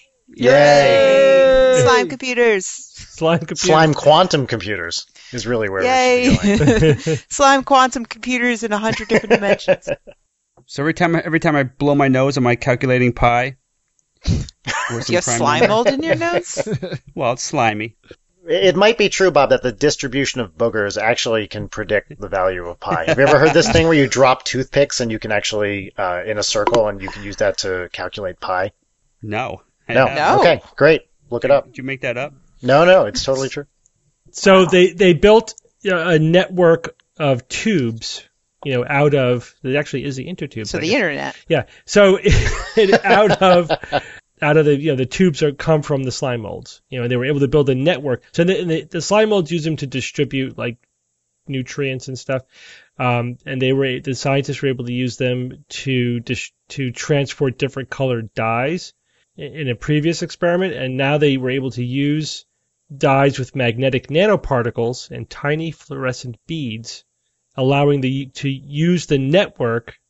Yay! Slime computers. Slime computers. Slime quantum computers is really where we Yay. should be going. Slime quantum computers in a hundred different dimensions. So every time, every time I blow my nose, am I calculating pi? Do you have slime mold in your nose? Well, it's slimy. It might be true, Bob, that the distribution of boogers actually can predict the value of pi. Have you ever heard this thing where you drop toothpicks and you can actually, uh, in a circle, and you can use that to calculate pi? No. I No. haven't. No. Okay, great. Look it up. Did you make that up? No, no, it's totally true. So they, they built uh, a network of tubes, you know, out of, it actually is the intertube. So I the guess. internet. Yeah. So it, out of out of the you know the tubes are come from the slime molds. You know, and they were able to build a network. So the, the, the slime molds use them to distribute like nutrients and stuff. Um, and they were the scientists were able to use them to dis, to transport different colored dyes in, in a previous experiment, and now they were able to use dyes with magnetic nanoparticles and tiny fluorescent beads, allowing the to use the network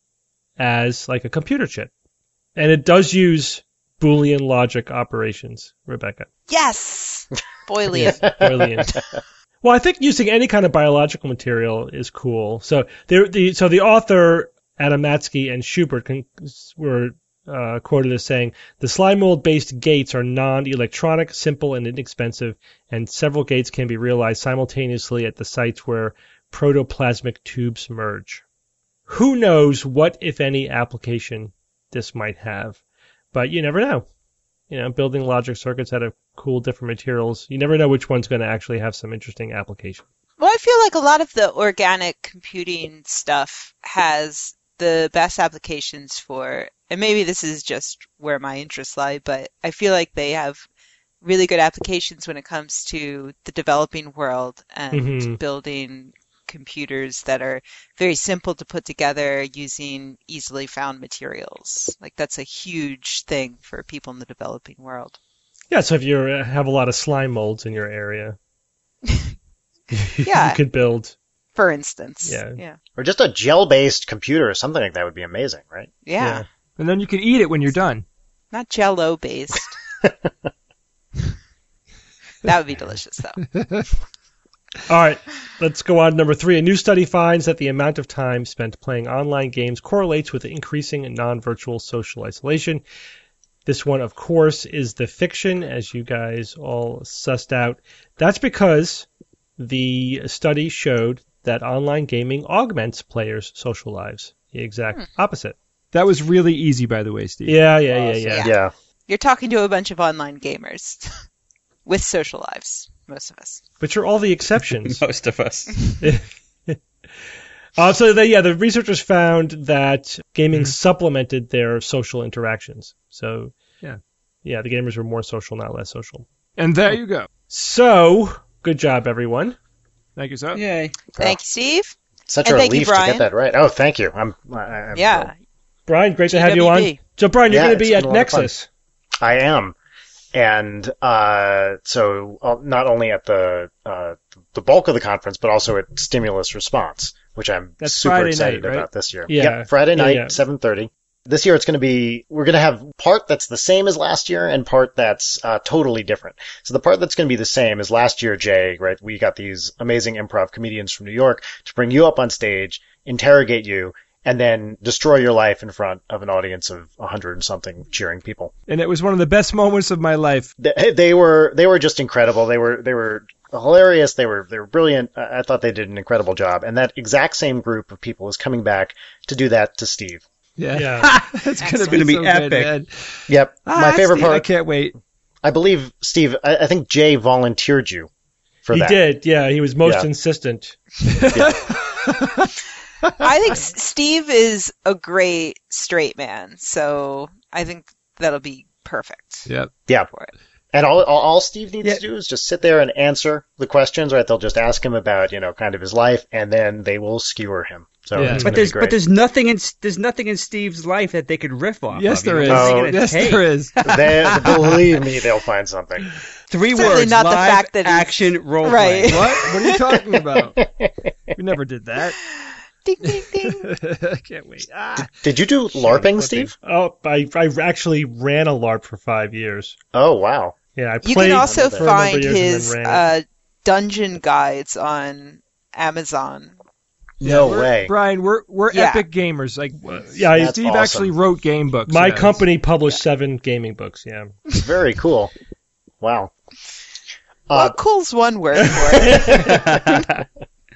as like a computer chip. And it does use Boolean logic operations, Rebecca. Yes! Boolean. Brilliant. Well, I think using any kind of biological material is cool. So the so the author Adamatsky and Schubert con- were uh, quoted as saying, the slime mold-based gates are non-electronic, simple, and inexpensive, and several gates can be realized simultaneously at the sites where protoplasmic tubes merge. Who knows what, if any, application this might have? But you never know. You know, building logic circuits out of cool different materials, you never know which one's going to actually have some interesting application. Well, I feel like a lot of the organic computing stuff has the best applications for, and maybe this is just where my interests lie, but I feel like they have really good applications when it comes to the developing world and Mhm. building computers that are very simple to put together using easily found materials. Like that's a huge thing for people in the developing world. Yeah, so if you uh, have a lot of slime molds in your area, Yeah. you could build. For instance. Yeah. Yeah. Or just a gel-based computer or something like that would be amazing, right? Yeah. Yeah. And then you can eat it when you're done. Not Jell-O based. That would be delicious, though. All right, let's go on to number three. A new study finds that the amount of time spent playing online games correlates with increasing non-virtual social isolation. This one, of course, is the fiction, as you guys all sussed out. That's because the study showed that online gaming augments players' social lives. The exact Hmm. opposite. That was really easy, by the way, Steve. Yeah, yeah, yeah, yeah. Yeah. Yeah. You're talking to a bunch of online gamers with social lives. Most of us. But you're all the exceptions. Most of us. uh, so, the, yeah, the researchers found that gaming mm-hmm. supplemented their social interactions. So, yeah, yeah, the gamers were more social, not less social. And there you go. So, good job, everyone. Thank you, sir. Yay. Thank you, Steve. Such and a thank relief you, to get that right. Oh, thank you. I'm. I, I'm yeah. thrilled. Brian, great G W B. to have you on. So, Brian, you're Yeah, going to be it's at been a lot of fun. Nexus. I am. And uh, so uh, not only at the uh, the bulk of the conference, but also at Stimulus Response, which I'm That's super Friday excited night, right? about this year. Yeah. Yep, Friday Yeah, night, yeah. seven thirty. This year it's going to be, we're going to have part that's the same as last year and part that's uh, totally different. So the part that's going to be the same is last year, Jay, right? We got these amazing improv comedians from New York to bring you up on stage, interrogate you, and then destroy your life in front of an audience of a hundred and something cheering people. And it was one of the best moments of my life. They, they were they were just incredible. They were they were hilarious. They were they were brilliant. I, I thought they did an incredible job. And that exact same group of people is coming back to do that to Steve. Yeah, Yeah. it's Excellent. gonna be, It's gonna be so epic. Good, man. Yep. Ah, My favorite Steve, I part. can't wait. I believe Steve. I, I think Jay volunteered you for He that. did, yeah. He was most Yeah. insistent. I think S- Steve is a great straight man, so I think that'll be perfect Yep. Yeah. for it. And all, all, all Steve needs Yeah. to do is just sit there and answer the questions, right? They'll just ask him about, you know, kind of his life, and then they will skewer him. So Yeah. it's But going to be there's great. but there's nothing in there's nothing in Steve's life that they could riff off. Yes, of, you there is. know, Oh. nothing to Yes, take. there is. They, believe me, they'll find something. Three Certainly words: not the live fact that he's- action role Right. play. What? What are you talking about? We never did that. Ding, ding, ding. I can't wait. Ah. Did you do LARPing, Steve? Oh, I, I actually ran a LARP for five years. Oh, wow. Yeah, I You played can also for a number of find years and then his ran it. uh, dungeon guides on Amazon. No We're- way. Brian, we're we're Yeah. epic gamers. Like, Yeah, I- That's Steve awesome. actually wrote game books. My yes. company published seven gaming books, yeah. Very cool. Wow. Well, Uh, cool's one word for it.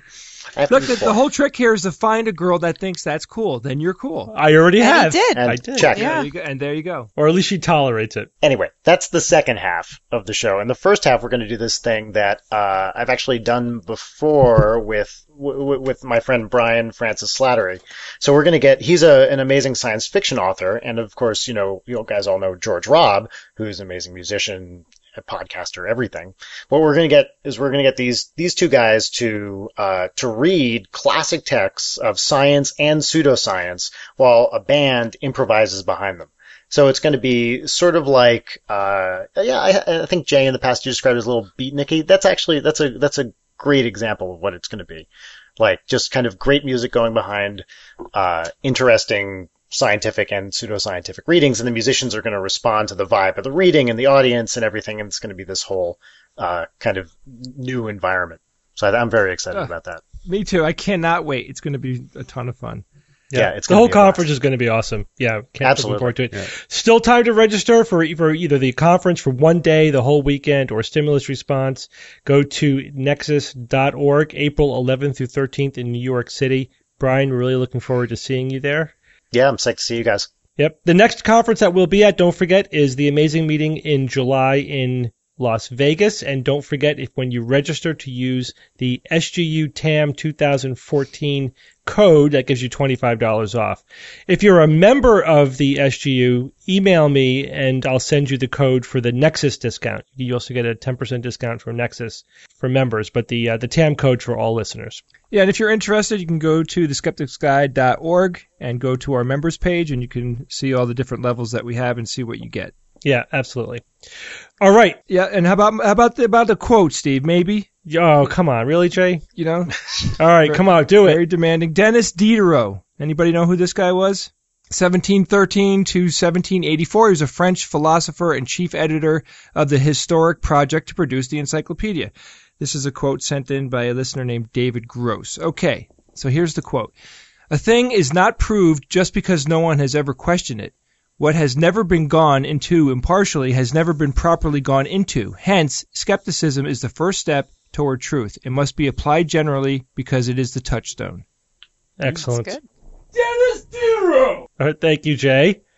I have to Look, be the, the full. whole trick here is to find a girl that thinks that's cool. Then you're cool. I already And he have. did. And I did. check. Yeah. There you go, and there you go. Or at least she tolerates it. Anyway, that's the second half of the show. In the first half, we're going to do this thing that uh, I've actually done before with w- with my friend Brian Francis Slattery. So we're going to get, he's a, an amazing science fiction author, and of course, you know, you guys all know George Robb, who's an amazing musician, a podcaster, everything. What we're going to get is we're going to get these these two guys to uh, to read classic texts of science and pseudoscience while a band improvises behind them. So it's going to be sort of like, uh, yeah, I, I think Jay in the past you described it as a little beatniky. That's actually that's a that's a great example of what it's going to be. Like just kind of great music going behind uh, interesting scientific and pseudoscientific readings, and the musicians are going to respond to the vibe of the reading and the audience and everything, and it's going to be this whole uh, kind of new environment. So I, I'm very excited Uh, about that. Me too. I cannot wait. It's going to be a ton of fun. Yeah, it's the gonna whole be a blast. conference is going to be awesome. Yeah, can't Absolutely. looking forward to it. Still time to register for, for either the conference for one day, the whole weekend, or stimulus response. Go to nexus dot org, April eleventh through thirteenth in New York City. Brian, we're really looking forward to seeing you there. Yeah, I'm psyched to see you guys. Yep. The next conference that we'll be at, don't forget, is the Amazing Meeting in July in Las Vegas. And don't forget, if when you register, to use the S G U T A M twenty fourteen code, that gives you twenty-five dollars off. If you're a member of the S G U, email me and I'll send you the code for the Nexus discount. You also get a ten percent discount for Nexus for members, but the uh, the T A M code for all listeners. Yeah, and if you're interested, you can go to the skeptics guide dot org and go to our members page, and you can see all the different levels that we have and see what you get. Yeah, absolutely. All right. Yeah, and how about how about the about the quote, Steve? Maybe, Oh, come on. Really, Jay? you know, All right, come on, do it. very demanding. Dennis Diderot. Anybody know who this guy was? seventeen thirteen to seventeen eighty-four. He was a French philosopher and chief editor of the Historic Project to produce the encyclopedia. This is a quote sent in by a listener named David Gross. Okay, so here's the quote. A thing is not proved just because no one has ever questioned it. What has never been gone into impartially has never been properly gone into. Hence, skepticism is the first step toward truth. It must be applied generally because it is the touchstone. Excellent. That's good. All right, thank you, Jay.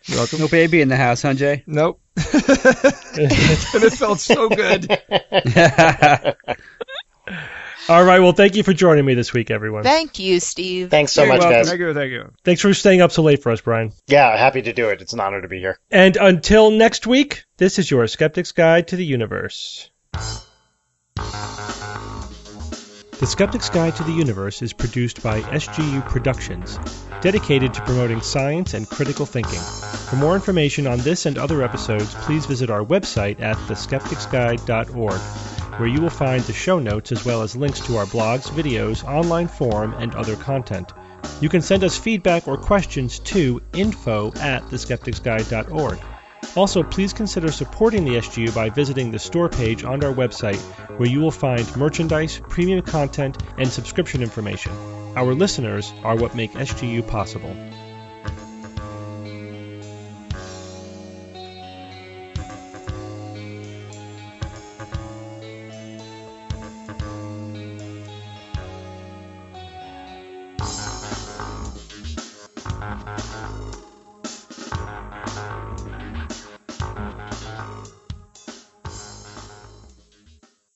You're welcome. No baby in the house, huh, Jay? Nope. And it felt so good. All right. Well, thank you for joining me this week, everyone. Thank you, Steve. Thanks so You're much, welcome. guys. Thank you, thank you. Thanks for staying up so late for us, Brian. Yeah, happy to do it. It's an honor to be here. And until next week, this is your Skeptic's Guide to the Universe. The Skeptic's Guide to the Universe is produced by S G U Productions, dedicated to promoting science and critical thinking. For more information on this and other episodes, please visit our website at the skeptics guide dot org, where you will find the show notes as well as links to our blogs, videos, online forum, and other content. You can send us feedback or questions to info at the skeptics guide dot org. Also, please consider supporting the S G U by visiting the store page on our website, where you will find merchandise, premium content, and subscription information. Our listeners are what make S G U possible.